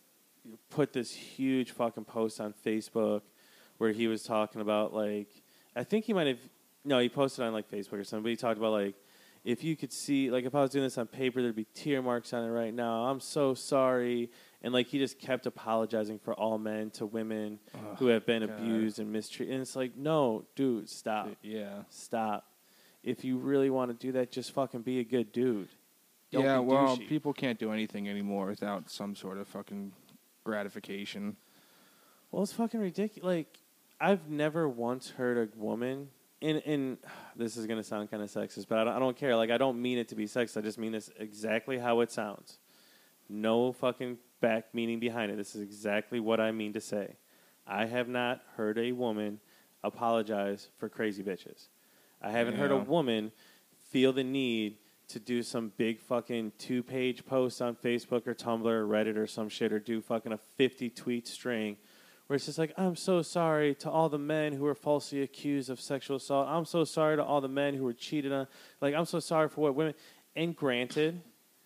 put this huge fucking post on Facebook where he was talking about, like, I think he might have, no, he posted on, like, Facebook or something, but he talked about, like, if you could see, like, if I was doing this on paper, there'd be tear marks on it right now. I'm so sorry. And, like, he just kept apologizing for all men to women Ugh, who have been God. abused and mistreated. And it's like, no, dude, stop. Yeah. Stop. If you really want to do that, just fucking be a good dude. Don't yeah, be well, douchey. people can't do anything anymore without some sort of fucking gratification. Well, it's fucking ridiculous. Like, I've never once heard a woman, and, and this is going to sound kind of sexist, but I don't, I don't care. Like, I don't mean it to be sexist. I just mean this exactly how it sounds. No fucking back meaning behind it. This is exactly what I mean to say. I have not heard a woman apologize for crazy bitches. I haven't heard a Yeah. woman feel the need to do some big fucking two-page post on Facebook or Tumblr or Reddit or some shit, or do fucking a fifty-tweet string where it's just like, I'm so sorry to all the men who were falsely accused of sexual assault. I'm so sorry to all the men who were cheated on. Like, I'm so sorry for what women... And granted,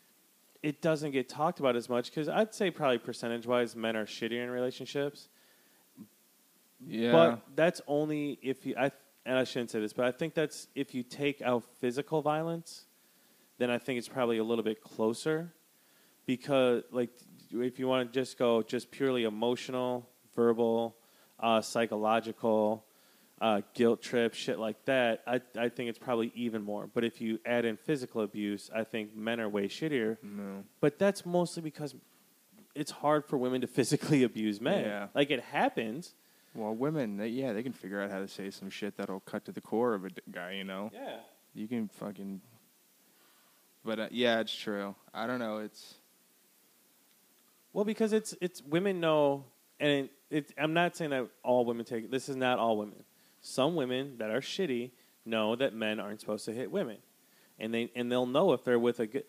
it doesn't get talked about as much because I'd say probably percentage-wise men are shittier in relationships. Yeah. But that's only if you... I and I shouldn't say this, but I think that's if you take out physical violence, then I think it's probably a little bit closer. Because, like, if you want to just go just purely emotional, verbal, uh, psychological, uh, guilt trip, shit like that, I I think it's probably even more. But if you add in physical abuse, I think men are way shittier. No. But that's mostly because it's hard for women to physically abuse men. Yeah. Like, it happens. Well, women, they, yeah, they can figure out how to say some shit that'll cut to the core of a d- guy, you know? Yeah. You can fucking... But, uh, yeah, it's true. I don't know, it's... Well, because it's it's women know, and it, it, I'm not saying that all women take. This is not all women. Some women that are shitty know that men aren't supposed to hit women, and they and they'll know if they're with a good.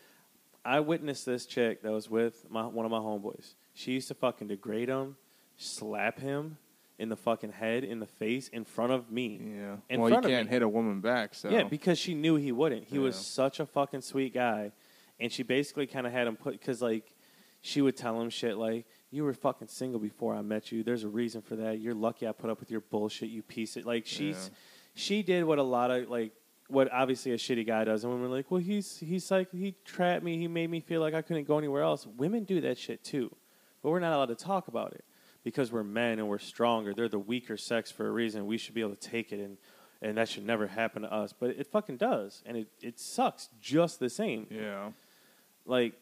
I witnessed this chick that was with my, one of my homeboys. She used to fucking degrade him, slap him in the fucking head, in the face, in front of me. Yeah. In well, you front of can't me. hit a woman back, so. Yeah, because she knew he wouldn't. He Yeah. was such a fucking sweet guy. And she basically kind of had him put, because, like, she would tell him shit like, you were fucking single before I met you. There's a reason for that. You're lucky I put up with your bullshit, you piece of... Like, she's... Yeah. She did what a lot of, like, what obviously a shitty guy does. And women are like, well, he's, he's like, he trapped me. He made me feel like I couldn't go anywhere else. Women do that shit, too. But we're not allowed to talk about it. Because we're men and we're stronger. They're the weaker sex for a reason. We should be able to take it, and, and that should never happen to us. But it fucking does. And it, it sucks just the same. Yeah. Like,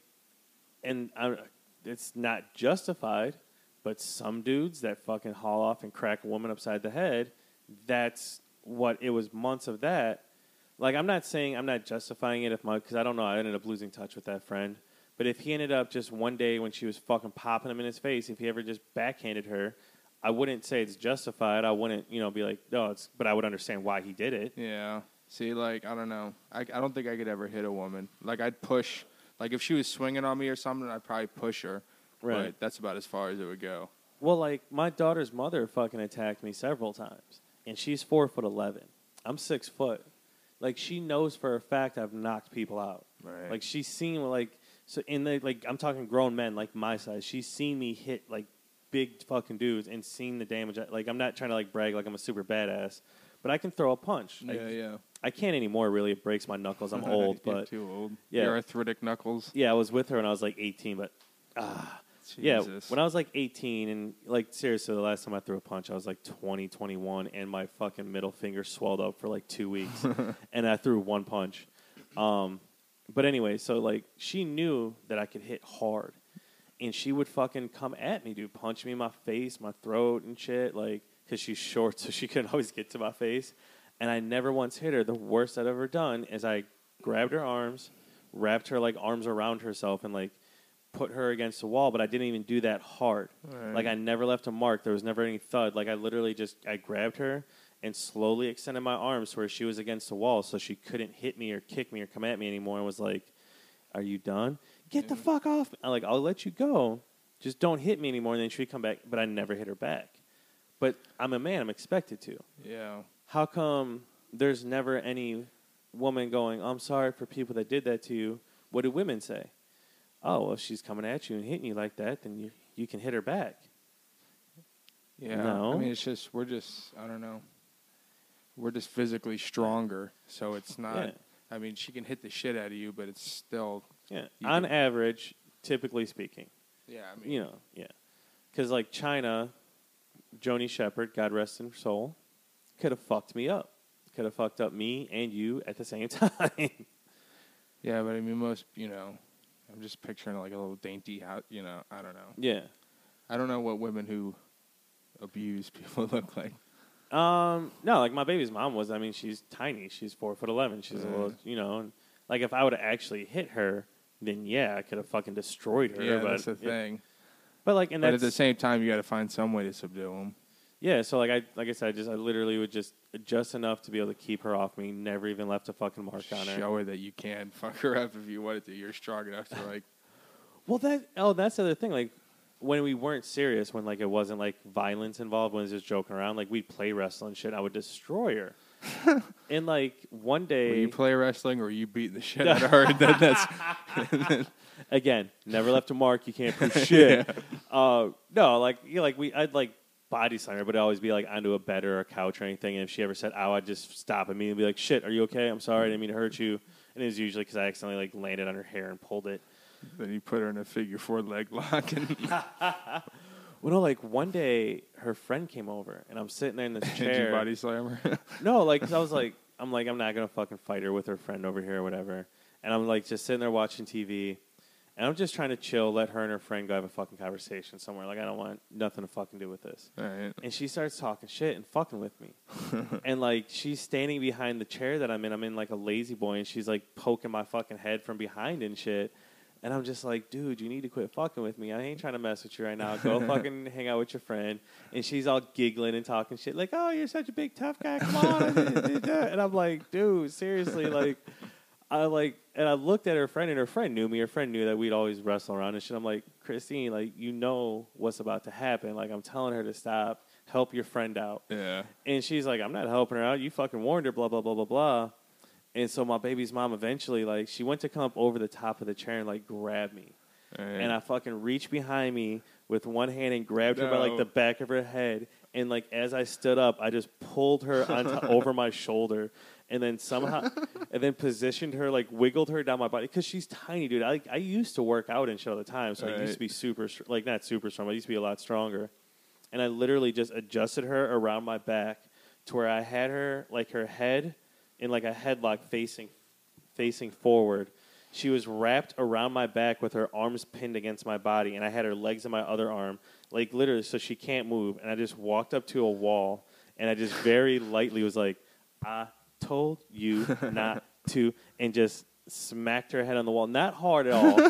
and I, it's not justified, but some dudes that fucking haul off and crack a woman upside the head, that's what it was, months of that. Like, I'm not saying, I'm not justifying it if my, because I don't know, I ended up losing touch with that friend. But if he ended up just one day when she was fucking popping him in his face, if he ever just backhanded her, I wouldn't say it's justified. I wouldn't, you know, be like, no, it's, but I would understand why he did it. Yeah. See, like, I don't know. I, I don't think I could ever hit a woman. Like, I'd push. Like, if she was swinging on me or something, I'd probably push her. Right. But that's about as far as it would go. Well, like, my daughter's mother fucking attacked me several times. And she's four foot eleven. I'm six foot. Like, she knows for a fact I've knocked people out. Right. Like, she's seen, like, so in the, like, I'm talking grown men, like my size. She's seen me hit, like, big fucking dudes and seen the damage. Like, I'm not trying to, like, brag like I'm a super badass, but I can throw a punch. Yeah, I, yeah. I can't anymore, really. It breaks my knuckles. I'm old, You're but too old. yeah. Your arthritic knuckles. yeah, I was with her when I was, like, eighteen, but, ah. Yeah, Jesus. when I was like eighteen, and like seriously, the last time I threw a punch, I was like twenty, twenty-one, and my fucking middle finger swelled up for like two weeks, and I threw one punch. Um, but anyway, so like she knew that I could hit hard, and she would fucking come at me, dude, punch me in my face, my throat, and shit, like because she's short, so she couldn't always get to my face, and I never once hit her. The worst I'd ever done is I grabbed her arms, wrapped her like arms around herself, and like. Put her against the wall, but I didn't even do that hard. Right. Like I never left a mark. There was never any thud. Like I literally just I grabbed her and slowly extended my arms to where she was against the wall, so she couldn't hit me or kick me or come at me anymore. And was like, "Are you done? Get yeah. the fuck off!" I'm like, "I'll let you go. Just don't hit me anymore." And then she'd come back, but I never hit her back. But I'm a man. I'm expected to. Yeah. How come there's never any woman going, "I'm sorry for people that did that to you"? What do women say? Oh, well, if she's coming at you and hitting you like that, then you you can hit her back. Yeah. No. I mean, it's just, we're just, I don't know. We're just physically stronger, so it's not, Yeah. I mean, she can hit the shit out of you, but it's still. Yeah. You On can- average, typically speaking. Yeah, I mean. You know, yeah. Because, like, China, Joni Shepard, God rest her soul, could have fucked me up. Could have fucked up me and you at the same time. Yeah, but I mean, most, you know. I'm just picturing like a little dainty house, you know, I don't know. Yeah. I don't know what women who abuse people look like. Um, no, like my baby's mom was, I mean, she's tiny. She's four foot eleven. She's Yeah. a little, you know, and like if I would have actually hit her, then yeah, I could have fucking destroyed her. Yeah, but, that's the yeah. thing. But like, and But that's, at the same time, you got to find some way to subdue them. yeah, so like I, like I said, I just, I literally would just, just enough to be able to keep her off me, never even left a fucking mark on her. Show her that you can fuck her up if you wanted to. You're strong enough to like. Well, that oh, that's the other thing. Like when we weren't serious, when like it wasn't like violence involved, when it was just joking around, like we'd play wrestling shit. I would destroy her. And like one day, Were you play wrestling or were you beating the shit out of her? that, that's again, never left a mark. You can't prove shit. yeah. uh, no, like you know, like we, I'd like body slam her, but it'd always be like onto a bed or a couch or anything. And if she ever said "ow," I'd just stop immediately and be like, "Shit, are you okay? I'm sorry, I didn't mean to hurt you." And it was usually because I accidentally like landed on her hair and pulled it. Then you put her in a figure four leg lock. And well, no, like one day her friend came over and I'm sitting there in this chair. Did you body slam her? No, like 'cause I was like, I'm like, I'm not gonna fucking fight her with her friend over here or whatever. And I'm like just sitting there watching T V, and I'm just trying to chill, let her and her friend go have a fucking conversation somewhere. Like I don't want nothing to fucking do with this. All right. And she starts talking shit and fucking with me. And like she's standing behind the chair that I'm in. I'm in like a lazy boy, and she's like poking my fucking head from behind and shit. And I'm just like, dude, you need to quit fucking with me. I ain't trying to mess with you right now. Go fucking hang out with your friend. And she's all giggling and talking shit like, oh, you're such a big tough guy. Come on. And I'm like, dude, seriously, like, I like, and I looked at her friend, and her friend knew me. Her friend knew that we'd always wrestle around and shit. I'm like, Christine, like, you know what's about to happen. Like, I'm telling her to stop. Help your friend out. Yeah. And she's like, I'm not helping her out. You fucking warned her, blah, blah, blah, blah, blah. And so my baby's mom eventually, like, she went to come up over the top of the chair and, like, grab me. Right. And I fucking reached behind me with one hand and grabbed no. her by, like, the back of her head. And, like, as I stood up, I just pulled her onto, over my shoulder and then somehow, and then positioned her, like, wiggled her down my body. Because she's tiny, dude. I, I used to work out and shit all the time. So right. I used to be super, like, not super strong, but I used to be a lot stronger. And I literally just adjusted her around my back to where I had her, like, her head in, like, a headlock facing facing forward. She was wrapped around my back with her arms pinned against my body, and I had her legs in my other arm, like, literally, so she can't move. And I just walked up to a wall, and I just very lightly was like, I told you not to, and just smacked her head on the wall. Not hard at all.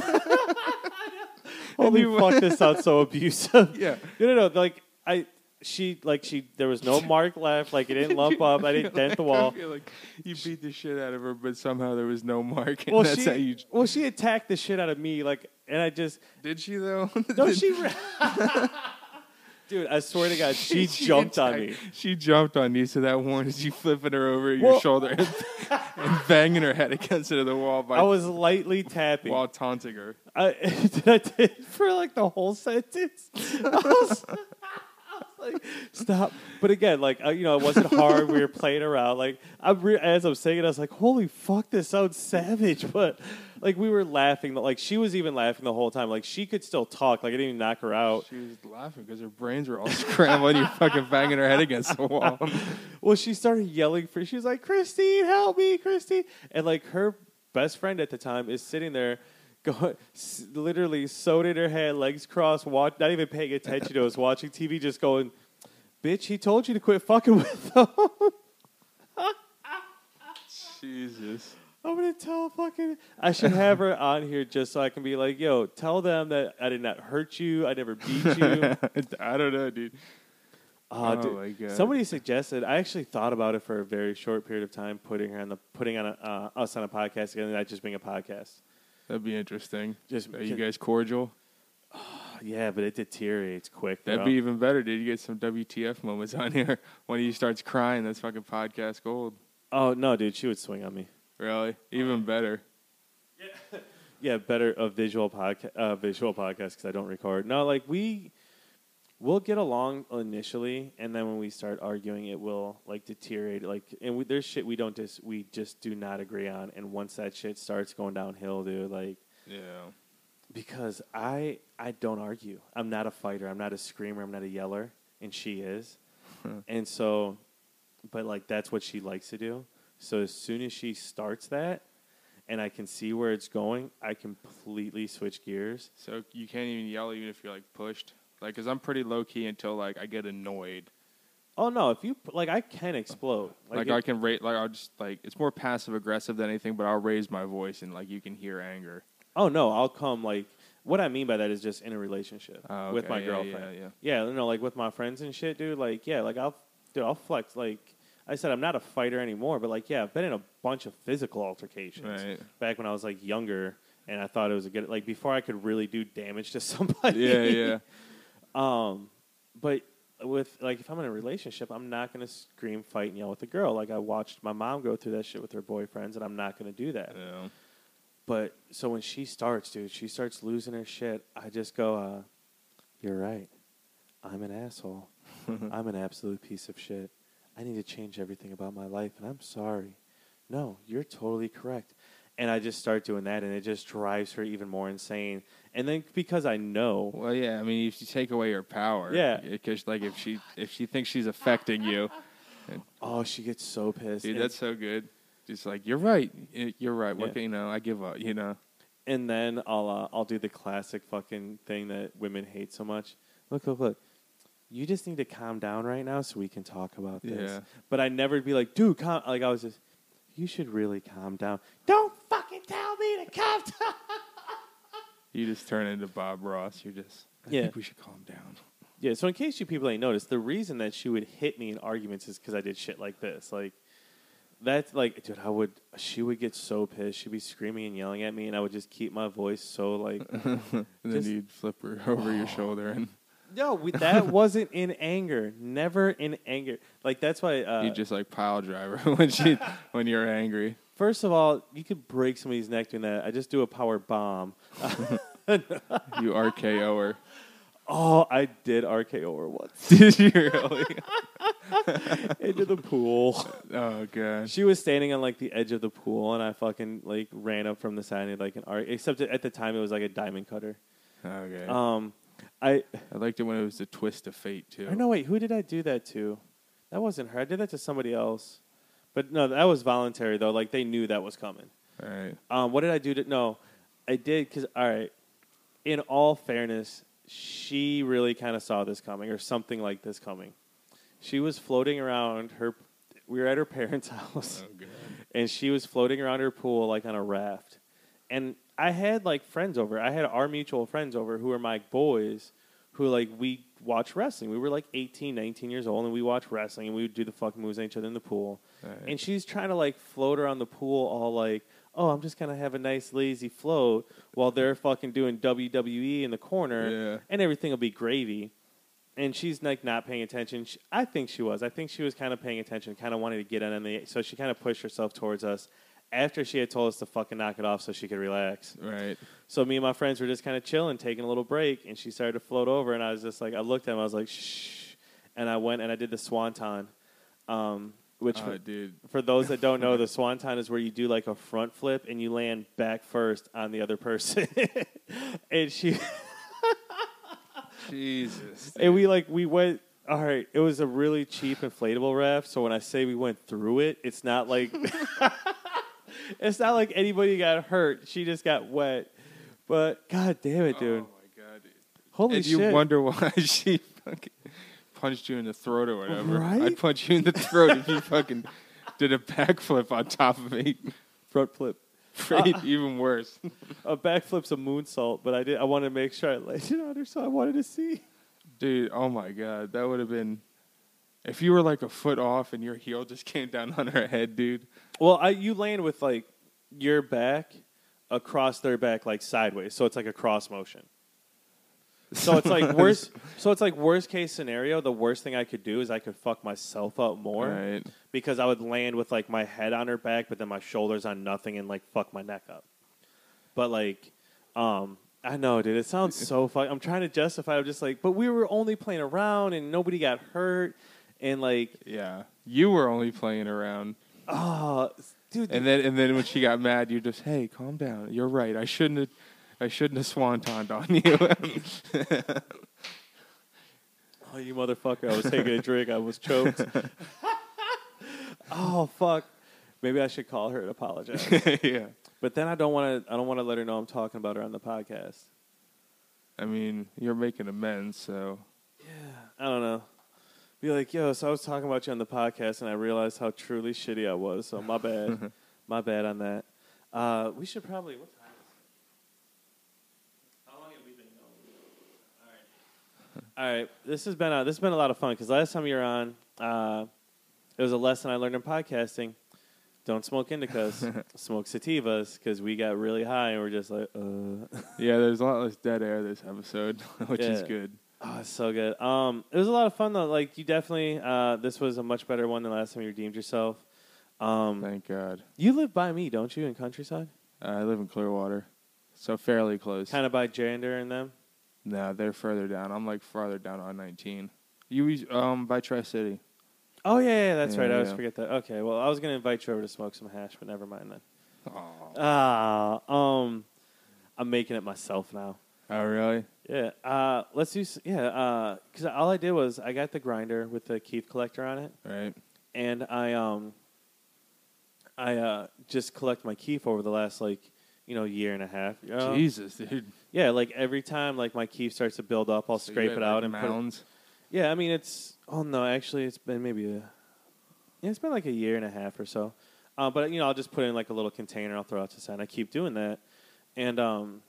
Holy fuck, this sounds so abusive. Yeah. No, no, no. Like, I... She, like, she, there was no mark left. Like, it didn't lump up. I didn't dent the wall. I feel like you beat the shit out of her, but somehow there was no mark. And well, that's she, how you. well, she attacked the shit out of me. Like, and I just. Did she, though? No, she. Dude, I swear to God, she, she jumped attacked, on me. She jumped on you, so that warranted you flipping her over well, your shoulder and, and banging her head against the wall. By I was lightly tapping. While taunting her. I did, I did for, like, the whole sentence. I was, like, stop. But again, like, uh, you know, it wasn't hard. We were playing around. Like, I'm re- as I'm saying it, I was like, holy fuck, this sounds savage. But, like, we were laughing. Like, she was even laughing the whole time. Like, she could still talk. Like, I didn't even knock her out. She was laughing because her brains were all scrambling. You're fucking banging her head against the wall. Well, she started yelling for, she was like, Christine, help me, Christine. And, like, her best friend at the time is sitting there, Go, literally sewed in her head, legs crossed, watch, not even paying attention to us, watching T V, just going, bitch, he told you to quit fucking with them. Jesus. I'm going to tell fucking, I should have her on here just so I can be like, yo, tell them that I did not hurt you, I never beat you. I don't know, dude. Uh, oh, dude, my God. Somebody suggested, I actually thought about it for a very short period of time, putting her on the, putting on a, uh, us on a podcast again, and not just being a podcast. That'd be interesting. Just Are you guys cordial? Yeah, but it deteriorates quick. That'd bro. be even better, dude. You get some W T F moments on here. When he starts crying, that's fucking podcast gold. Oh, no, dude. She would swing on me. Really? Even better. Yeah, yeah better a visual, podca- uh, visual podcast because I don't record. No, like, we... We'll get along initially, and then when we start arguing, it will, like, deteriorate. Like, and we, there's shit we don't just we just do not agree on. And once that shit starts going downhill, dude, like, yeah, because I I don't argue. I'm not a fighter. I'm not a screamer. I'm not a yeller, and she is. And so, but like that's what she likes to do. So as soon as she starts that, and I can see where it's going, I completely switch gears. So you can't even yell even if you're like pushed. Like, because I'm pretty low-key until, like, I get annoyed. Oh, no, if you, like, I can explode. Like, like if, I can rate, like, I'll just, like, it's more passive-aggressive than anything, but I'll raise my voice and, like, you can hear anger. Oh, no, I'll come, like, what I mean by that is just in a relationship oh, okay. with my yeah, girlfriend. Yeah, yeah. Yeah, you know, like, with my friends and shit, dude, like, yeah, like, I'll, dude, I'll flex, like, I said I'm not a fighter anymore, but, like, yeah, I've been in a bunch of physical altercations. Right. Back when I was, like, younger, and I thought it was a good, like, before I could really do damage to somebody. Yeah, yeah. Um, but with, like, if I'm in a relationship, I'm not going to scream, fight, and yell with a girl. Like, I watched my mom go through that shit with her boyfriends, and I'm not going to do that. Yeah. But, so when she starts, dude, she starts losing her shit, I just go, uh, you're right. I'm an asshole. I'm an absolute piece of shit. I need to change everything about my life, and I'm sorry. No, you're totally correct. And I just start doing that, and it just drives her even more insane. And then because I know, Well, yeah. I mean, if you take away her power, Yeah. Because like if she if she thinks she's affecting you, oh, she gets so pissed. dude, And- that's so good. Just like you're right, Y- you're right. What Yeah. can you know? I give up. You know. And then I'll uh, I'll do the classic fucking thing that women hate so much. Look, look, look. You just need to calm down right now so we can talk about this. Yeah. But I never be like, dude, calm. Like I was just, you should really calm down. Don't fucking tell me to calm down. You just turn into Bob Ross. You're just, I Yeah. think we should calm down. Yeah, so in case you people ain't noticed, the reason that she would hit me in arguments is because I did shit like this. Like, that's like, dude, I would, she would get so pissed. She'd be screaming and yelling at me, and I would just keep my voice so, like. And then Just- you'd flip her over your shoulder and No, we, that wasn't in anger. Never in anger. Like, that's why. Uh, you just like pile driver when she when you're angry. First of all, you could break somebody's neck doing that. I just do a power bomb. You R K O her. Oh, I did R K O her once Did you really? into the pool. Oh gosh. She was standing on like the edge of the pool, and I fucking like ran up from the side and like an arc. Except at the time, it was like a diamond cutter. Okay. Um, I I liked it when it was the twist of fate too. or no wait, who did I do that to? That wasn't her. I did that to somebody else. But no, that was voluntary though. Like they knew that was coming. All right. Um, what did I do to? No, I did because all right. In all fairness, she really kind of saw this coming, or something like this coming. She was floating around her. We were at her parents' house, Oh god. and she was floating around her pool like on a raft. And I had like friends over. I had our mutual friends over who were my boys, who like we watched wrestling. We were like eighteen, nineteen years old, and we watched wrestling, and we would do the fucking moves on each other in the pool. All right. And she's trying to like float around the pool, all like, oh, I'm just gonna have a nice lazy float while they're fucking doing W W E in the corner, Yeah. and everything will be gravy. And she's like not paying attention. She, I think she was. I think she was kind of paying attention, kind of wanted to get in on the. So she kind of pushed herself towards us after she had told us to fucking knock it off so she could relax. Right. So me and my friends were just kind of chilling, taking a little break, and she started to float over, and I was just like, I looked at him, I was like, shh, and I went and I did the swanton, um, which Oh, dude. for those that don't know, the swanton is where you do like a front flip and you land back first on the other person, and she. Jesus. And we like we went. All right, it was a really cheap inflatable raft. So when I say we went through it, it's not like it's not like anybody got hurt. She just got wet. But god damn it, dude! Oh my god, dude. Holy And shit! you wonder why she fucking punched you in the throat or whatever. Right? I'd punch you in the throat if you fucking did a backflip on top of me. Front flip. Right, even worse. A backflip's a moonsault, but I did. I wanted to make sure I landed on her, so I wanted to see. Dude, oh my god, that would have been... If you were like a foot off and your heel just came down on her head, dude. Well, I you land with like your back across their back, like sideways, so it's like a cross motion. So it's like worst. So it's like worst case scenario. The worst thing I could do is I could fuck myself up more Right. because I would land with like my head on her back, but then my shoulders on nothing, and like fuck my neck up. But like, um, I know, dude. It sounds so fuck. I'm trying to justify. I'm just like, but we were only playing around, and nobody got hurt, and like, Yeah. You were only playing around. oh, dude. And then and then when she got mad, you just, hey, calm down. You're right. I shouldn't have I shouldn't have swantoned on you. Oh, you motherfucker! I was taking a drink. I was choked. Oh fuck! Maybe I should call her and apologize. Yeah. But then I don't want to. I don't want to let her know I'm talking about her on the podcast. I mean, you're making amends, so I don't know. Be like, yo, so I was talking about you on the podcast, and I realized how truly shitty I was. So my bad. My bad on that. Uh, we should probably. What time is it? How long have we been going? All right. All right. This has been a, this has been a lot of fun because last time you were on, uh, it was a lesson I learned in podcasting. Don't smoke indicas. Smoke sativas because we got really high and we're just like, uh. yeah, there's a lot less dead air this episode, which is Yeah. good. Oh, it's so good. Um, it was a lot of fun though. Like you definitely, uh, this was a much better one than last time you redeemed yourself. Um, Thank God. you live by me, don't you, in Countryside? Uh, I live in Clearwater, so fairly close. Kind of by Jander and them. No, they're further down. I'm like farther down on nineteen. You um by Tri City. Oh yeah, yeah, that's Yeah, right. I always yeah. forget that. Okay, well, I was gonna invite you over to smoke some hash, but never mind then. Oh. Ah, um, I'm making it myself now. Oh really? Yeah. Uh, let's do. s- Yeah. Uh, because all I did was I got the grinder with the Keith collector on it, Right. and I um. I uh, just collect my keef over the last like you know year and a half. You know? Jesus, dude. Yeah, like every time like my keef starts to build up, I'll So you scrape had, it out like, and put it, mounds. yeah. I mean it's oh no, actually it's been maybe a yeah, it's been like a year and a half or so. Uh, but you know I'll just put it in like a little container. I'll throw it out to the side. I keep doing that, and um,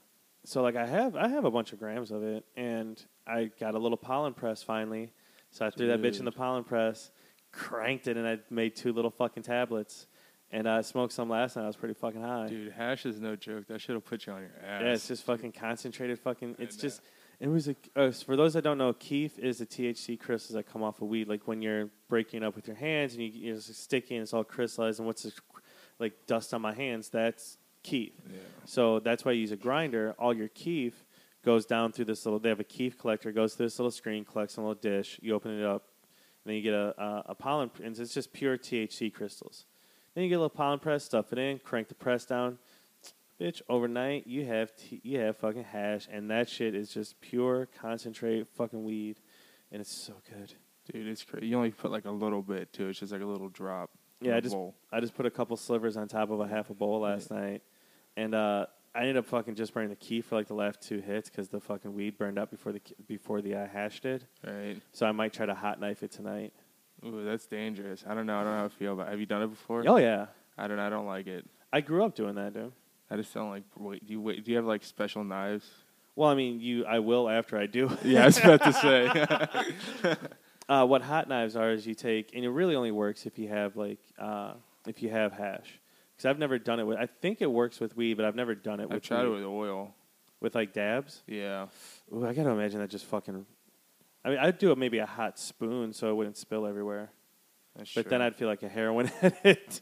so like I have I have a bunch of grams of it, and I got a little pollen press finally. So I threw that bitch in the pollen press, cranked it, and I made two little fucking tablets. And I smoked some last night. I was pretty fucking high. Dude, hash is no joke. That shit'll put you on your ass. Yeah, it's just fucking concentrated fucking. It's And, just. It was a, uh, for those that don't know, keef is the T H C crystals that come off of weed. Like when you're breaking it up with your hands and you, you're just sticky and it's all crystallized. And what's this, like dust on my hands? That's keef. Yeah. So that's why you use a grinder. All your keef goes down through this little. They have a keef collector. Goes through this little screen, collects in a little dish. You open it up, and then you get a, a, a pollen. And it's just pure T H C crystals. Then you get a little pollen press, stuff it in, crank the press down. Bitch, overnight you have t- you have fucking hash, and that shit is just pure concentrate fucking weed, and it's so good. Dude, it's crazy. You only put like a little bit too. It's just like a little drop. Yeah, in I a just bowl. I just put a couple slivers on top of a half a bowl last yeah. night, and uh, I ended up fucking just burning the key for like the last two hits because the fucking weed burned up before the before the uh, hash did. Right. So I might try to hot knife it tonight. Ooh, that's dangerous. I don't know. I don't know how I feel about. Have you done it before? Oh yeah. I don't. I don't like it. I grew up doing that, dude. I just don't like. Wait, do you wait? Do you have like special knives? Well, I mean, you. I will after I do. Yeah, I was about to say. uh, what hot knives are is you take, and it really only works if you have like uh, if you have hash. Because I've never done it with. I think it works with weed, but I've never done it with. I've tried weed. it with oil. With like dabs. Yeah. Ooh, I gotta imagine that just fucking. I mean, I'd do it maybe a hot spoon so it wouldn't spill everywhere. That's but true. then I'd feel like a heroin addict.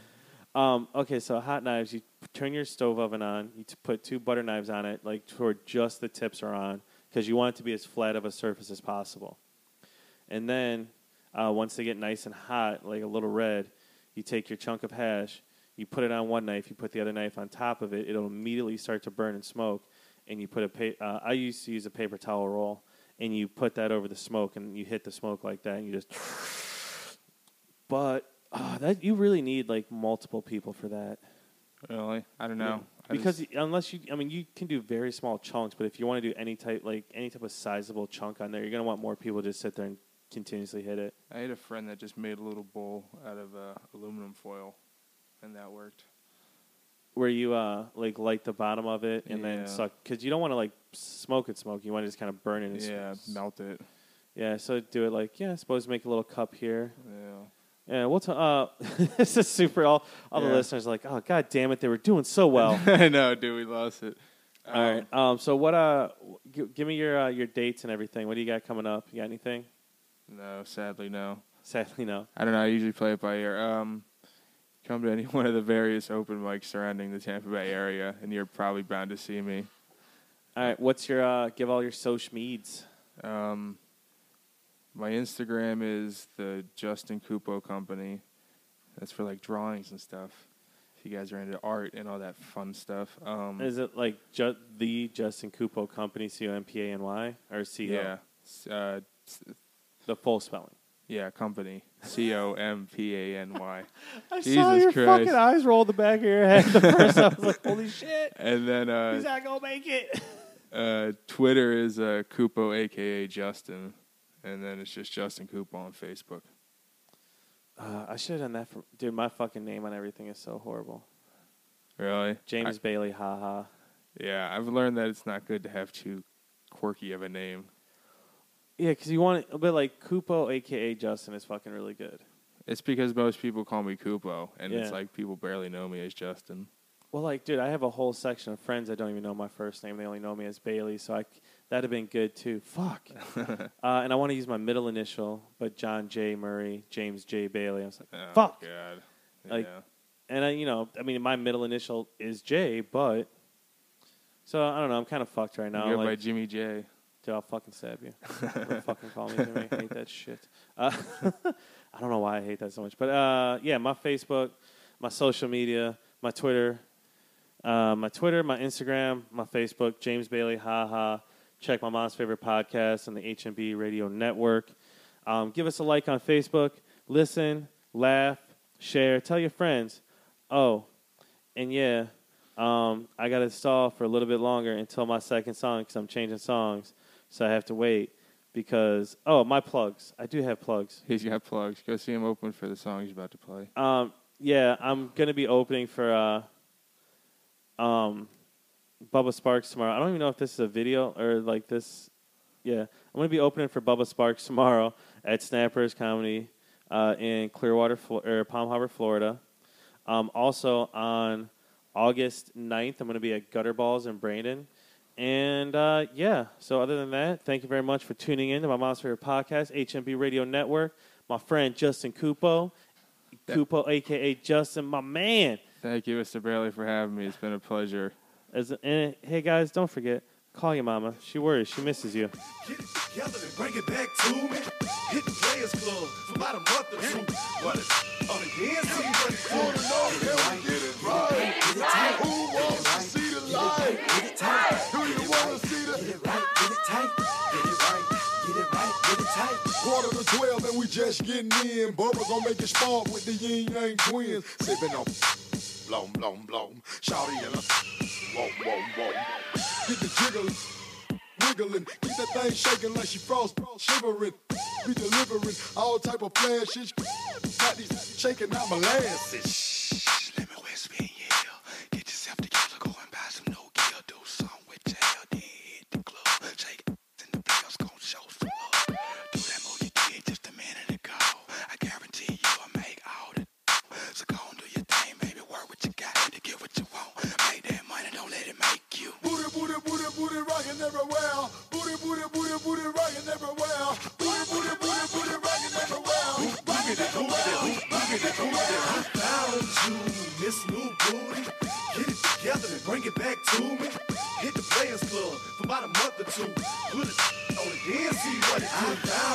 Um, okay, so hot knives, you turn your stove oven on, you t- put two butter knives on it, like toward just the tips are on, because you want it to be as flat of a surface as possible. And then, uh, once they get nice and hot, like a little red, you take your chunk of hash, you put it on one knife, you put the other knife on top of it, it'll immediately start to burn and smoke, and you put a, pa- uh, I used to use a paper towel roll, and you put that over the smoke, and you hit the smoke like that, and you just, but... Oh, that you really need like multiple people for that. Really? I don't know. Yeah. I Because just, unless you, I mean, you can do very small chunks, but if you want to do any type, like any type of sizable chunk on there, you're gonna want more people to just sit there and continuously hit it. I had a friend that just made a little bowl out of uh, aluminum foil, and that worked. Where you uh like light the bottom of it and Yeah. then suck, because you don't want to like smoke it, smoke. You want to just kind of burn it. And Yeah, s- melt it. Yeah, so do it like yeah. Suppose make a little cup here. Yeah. Yeah, we'll t- uh, this is super. All, all Yeah. the listeners are like, oh god damn it, they were doing so well. I know, dude. We lost it. Um, All right. Um. So what? Uh. G- give me your uh, your dates and everything. What do you got coming up? You got anything? No, sadly, no. Sadly, no. I don't know. I usually play it by ear. Um, come to any one of the various open mics surrounding the Tampa Bay area, and you're probably bound to see me. All right. What's your? Uh. Give all your social meds. Um, my Instagram is the Justin Cupo Company. That's for like drawings and stuff. If you guys are into art and all that fun stuff. Um, Is it like ju- the Justin Cupo Company? C O M P A N Y or C O? yeah. S- Uh, s- The full spelling. yeah, company. C O M P A N Y. I Jesus saw your Christ. fucking eyes roll the back of your head. The first I was like, holy shit. And then He's uh, not gonna make it. uh, Twitter is uh, Cupo, a k a. Justin. And then it's just Justin Cupo on Facebook. Uh, I should have done that for dude. My fucking name on everything is so horrible. Really? James I- Bailey, haha. Yeah, I've learned that it's not good to have too quirky of a name. Yeah, because you want it, but like Cupo, aka Justin, is fucking really good. It's because most people call me Cupo, and it's Yeah. like people barely know me as Justin. Well, like, dude, I have a whole section of friends that don't even know my first name. They only know me as Bailey, so I, that'd have been good, too. Fuck. uh, and I want to use my middle initial, but John J. Murray, James J. Bailey. I was like, Oh, fuck. God. Like- yeah. And, I, you know, I mean, my middle initial is J, but... So, I don't know. I'm kind of fucked right now. You go by Like, Jimmy J. dude, I'll fucking stab you. Don't fucking call me Jimmy. I hate that shit. Uh, I don't know why I hate that so much. But, uh, yeah, my Facebook, my social media, my Twitter... Uh, my Twitter, my Instagram, my Facebook, James Bailey, haha. Check my mom's favorite podcast on the H M B Radio Network. Um, give us a like on Facebook. Listen, laugh, share, tell your friends. Oh, and yeah, um, I got to stall for a little bit longer until my second song because I'm changing songs. So I have to wait because, oh, my plugs. I do have plugs. He's got plugs. Go see him open for the song he's about to play. Um, yeah, I'm going to be opening for... Uh, Um, Bubba Sparks tomorrow. I don't even know if this is a video or like this. Yeah, I'm going to be opening for Bubba Sparks tomorrow at Snappers Comedy uh, in Clearwater, Flo- or Palm Harbor, Florida. Um, also on August ninth, I'm going to be at Gutterballs in Brandon. And, uh, yeah, so other than that, thank you very much for tuning in to my Mom's Favorite Podcast, H M B Radio Network. My friend Justin Cupo, Cupo, a k a. Justin, my man. Thank you, Mister Bailey, for having me. It's been a pleasure. As, and, hey, guys, don't forget, call your mama. She worries. She misses you. Get it together and bring it back to me. Hit the Players Club for about a month or two. Run it on again, see what it's doing. Get it right. Get it tight. Who wants to see the light? Get it tight. Do you want to see the? Get it right. Get it tight. Get it right. Get it right. Get it tight. Quarter to twelve and we just getting in. Bubba gon' make it spark with the Yin Yang Twins. Sipping on, blom blom blom. Shawty and a, whoa whoa whoa. Get the jiggling, wiggling. Keep that thing shaking like she frost, shivering. We delivering all type of flashes. Got these shaking out molasses. Let me whisper in your ear. Get yourself together, go and buy some no gear. Do something with your hair, then hit the club. Shake it, and the players gon' show some love. Do that move you did just a minute ago. I guarantee you I'll make all the so go and do your thing, baby. Work what you got to get what you want. Make that money, don't let it make you. Booty, booty, booty, booty, rockin' everywhere. Booty, booty, booty, booty, rockin' everywhere. Booty, booty, booty, booty, rockin' everywhere. Rockin' everywhere. Rockin' everywhere. I found you, Miss New Booty. Get it together and bring it back to me. Hit the Players Club for about a month or two. Put it on again, see what it do. I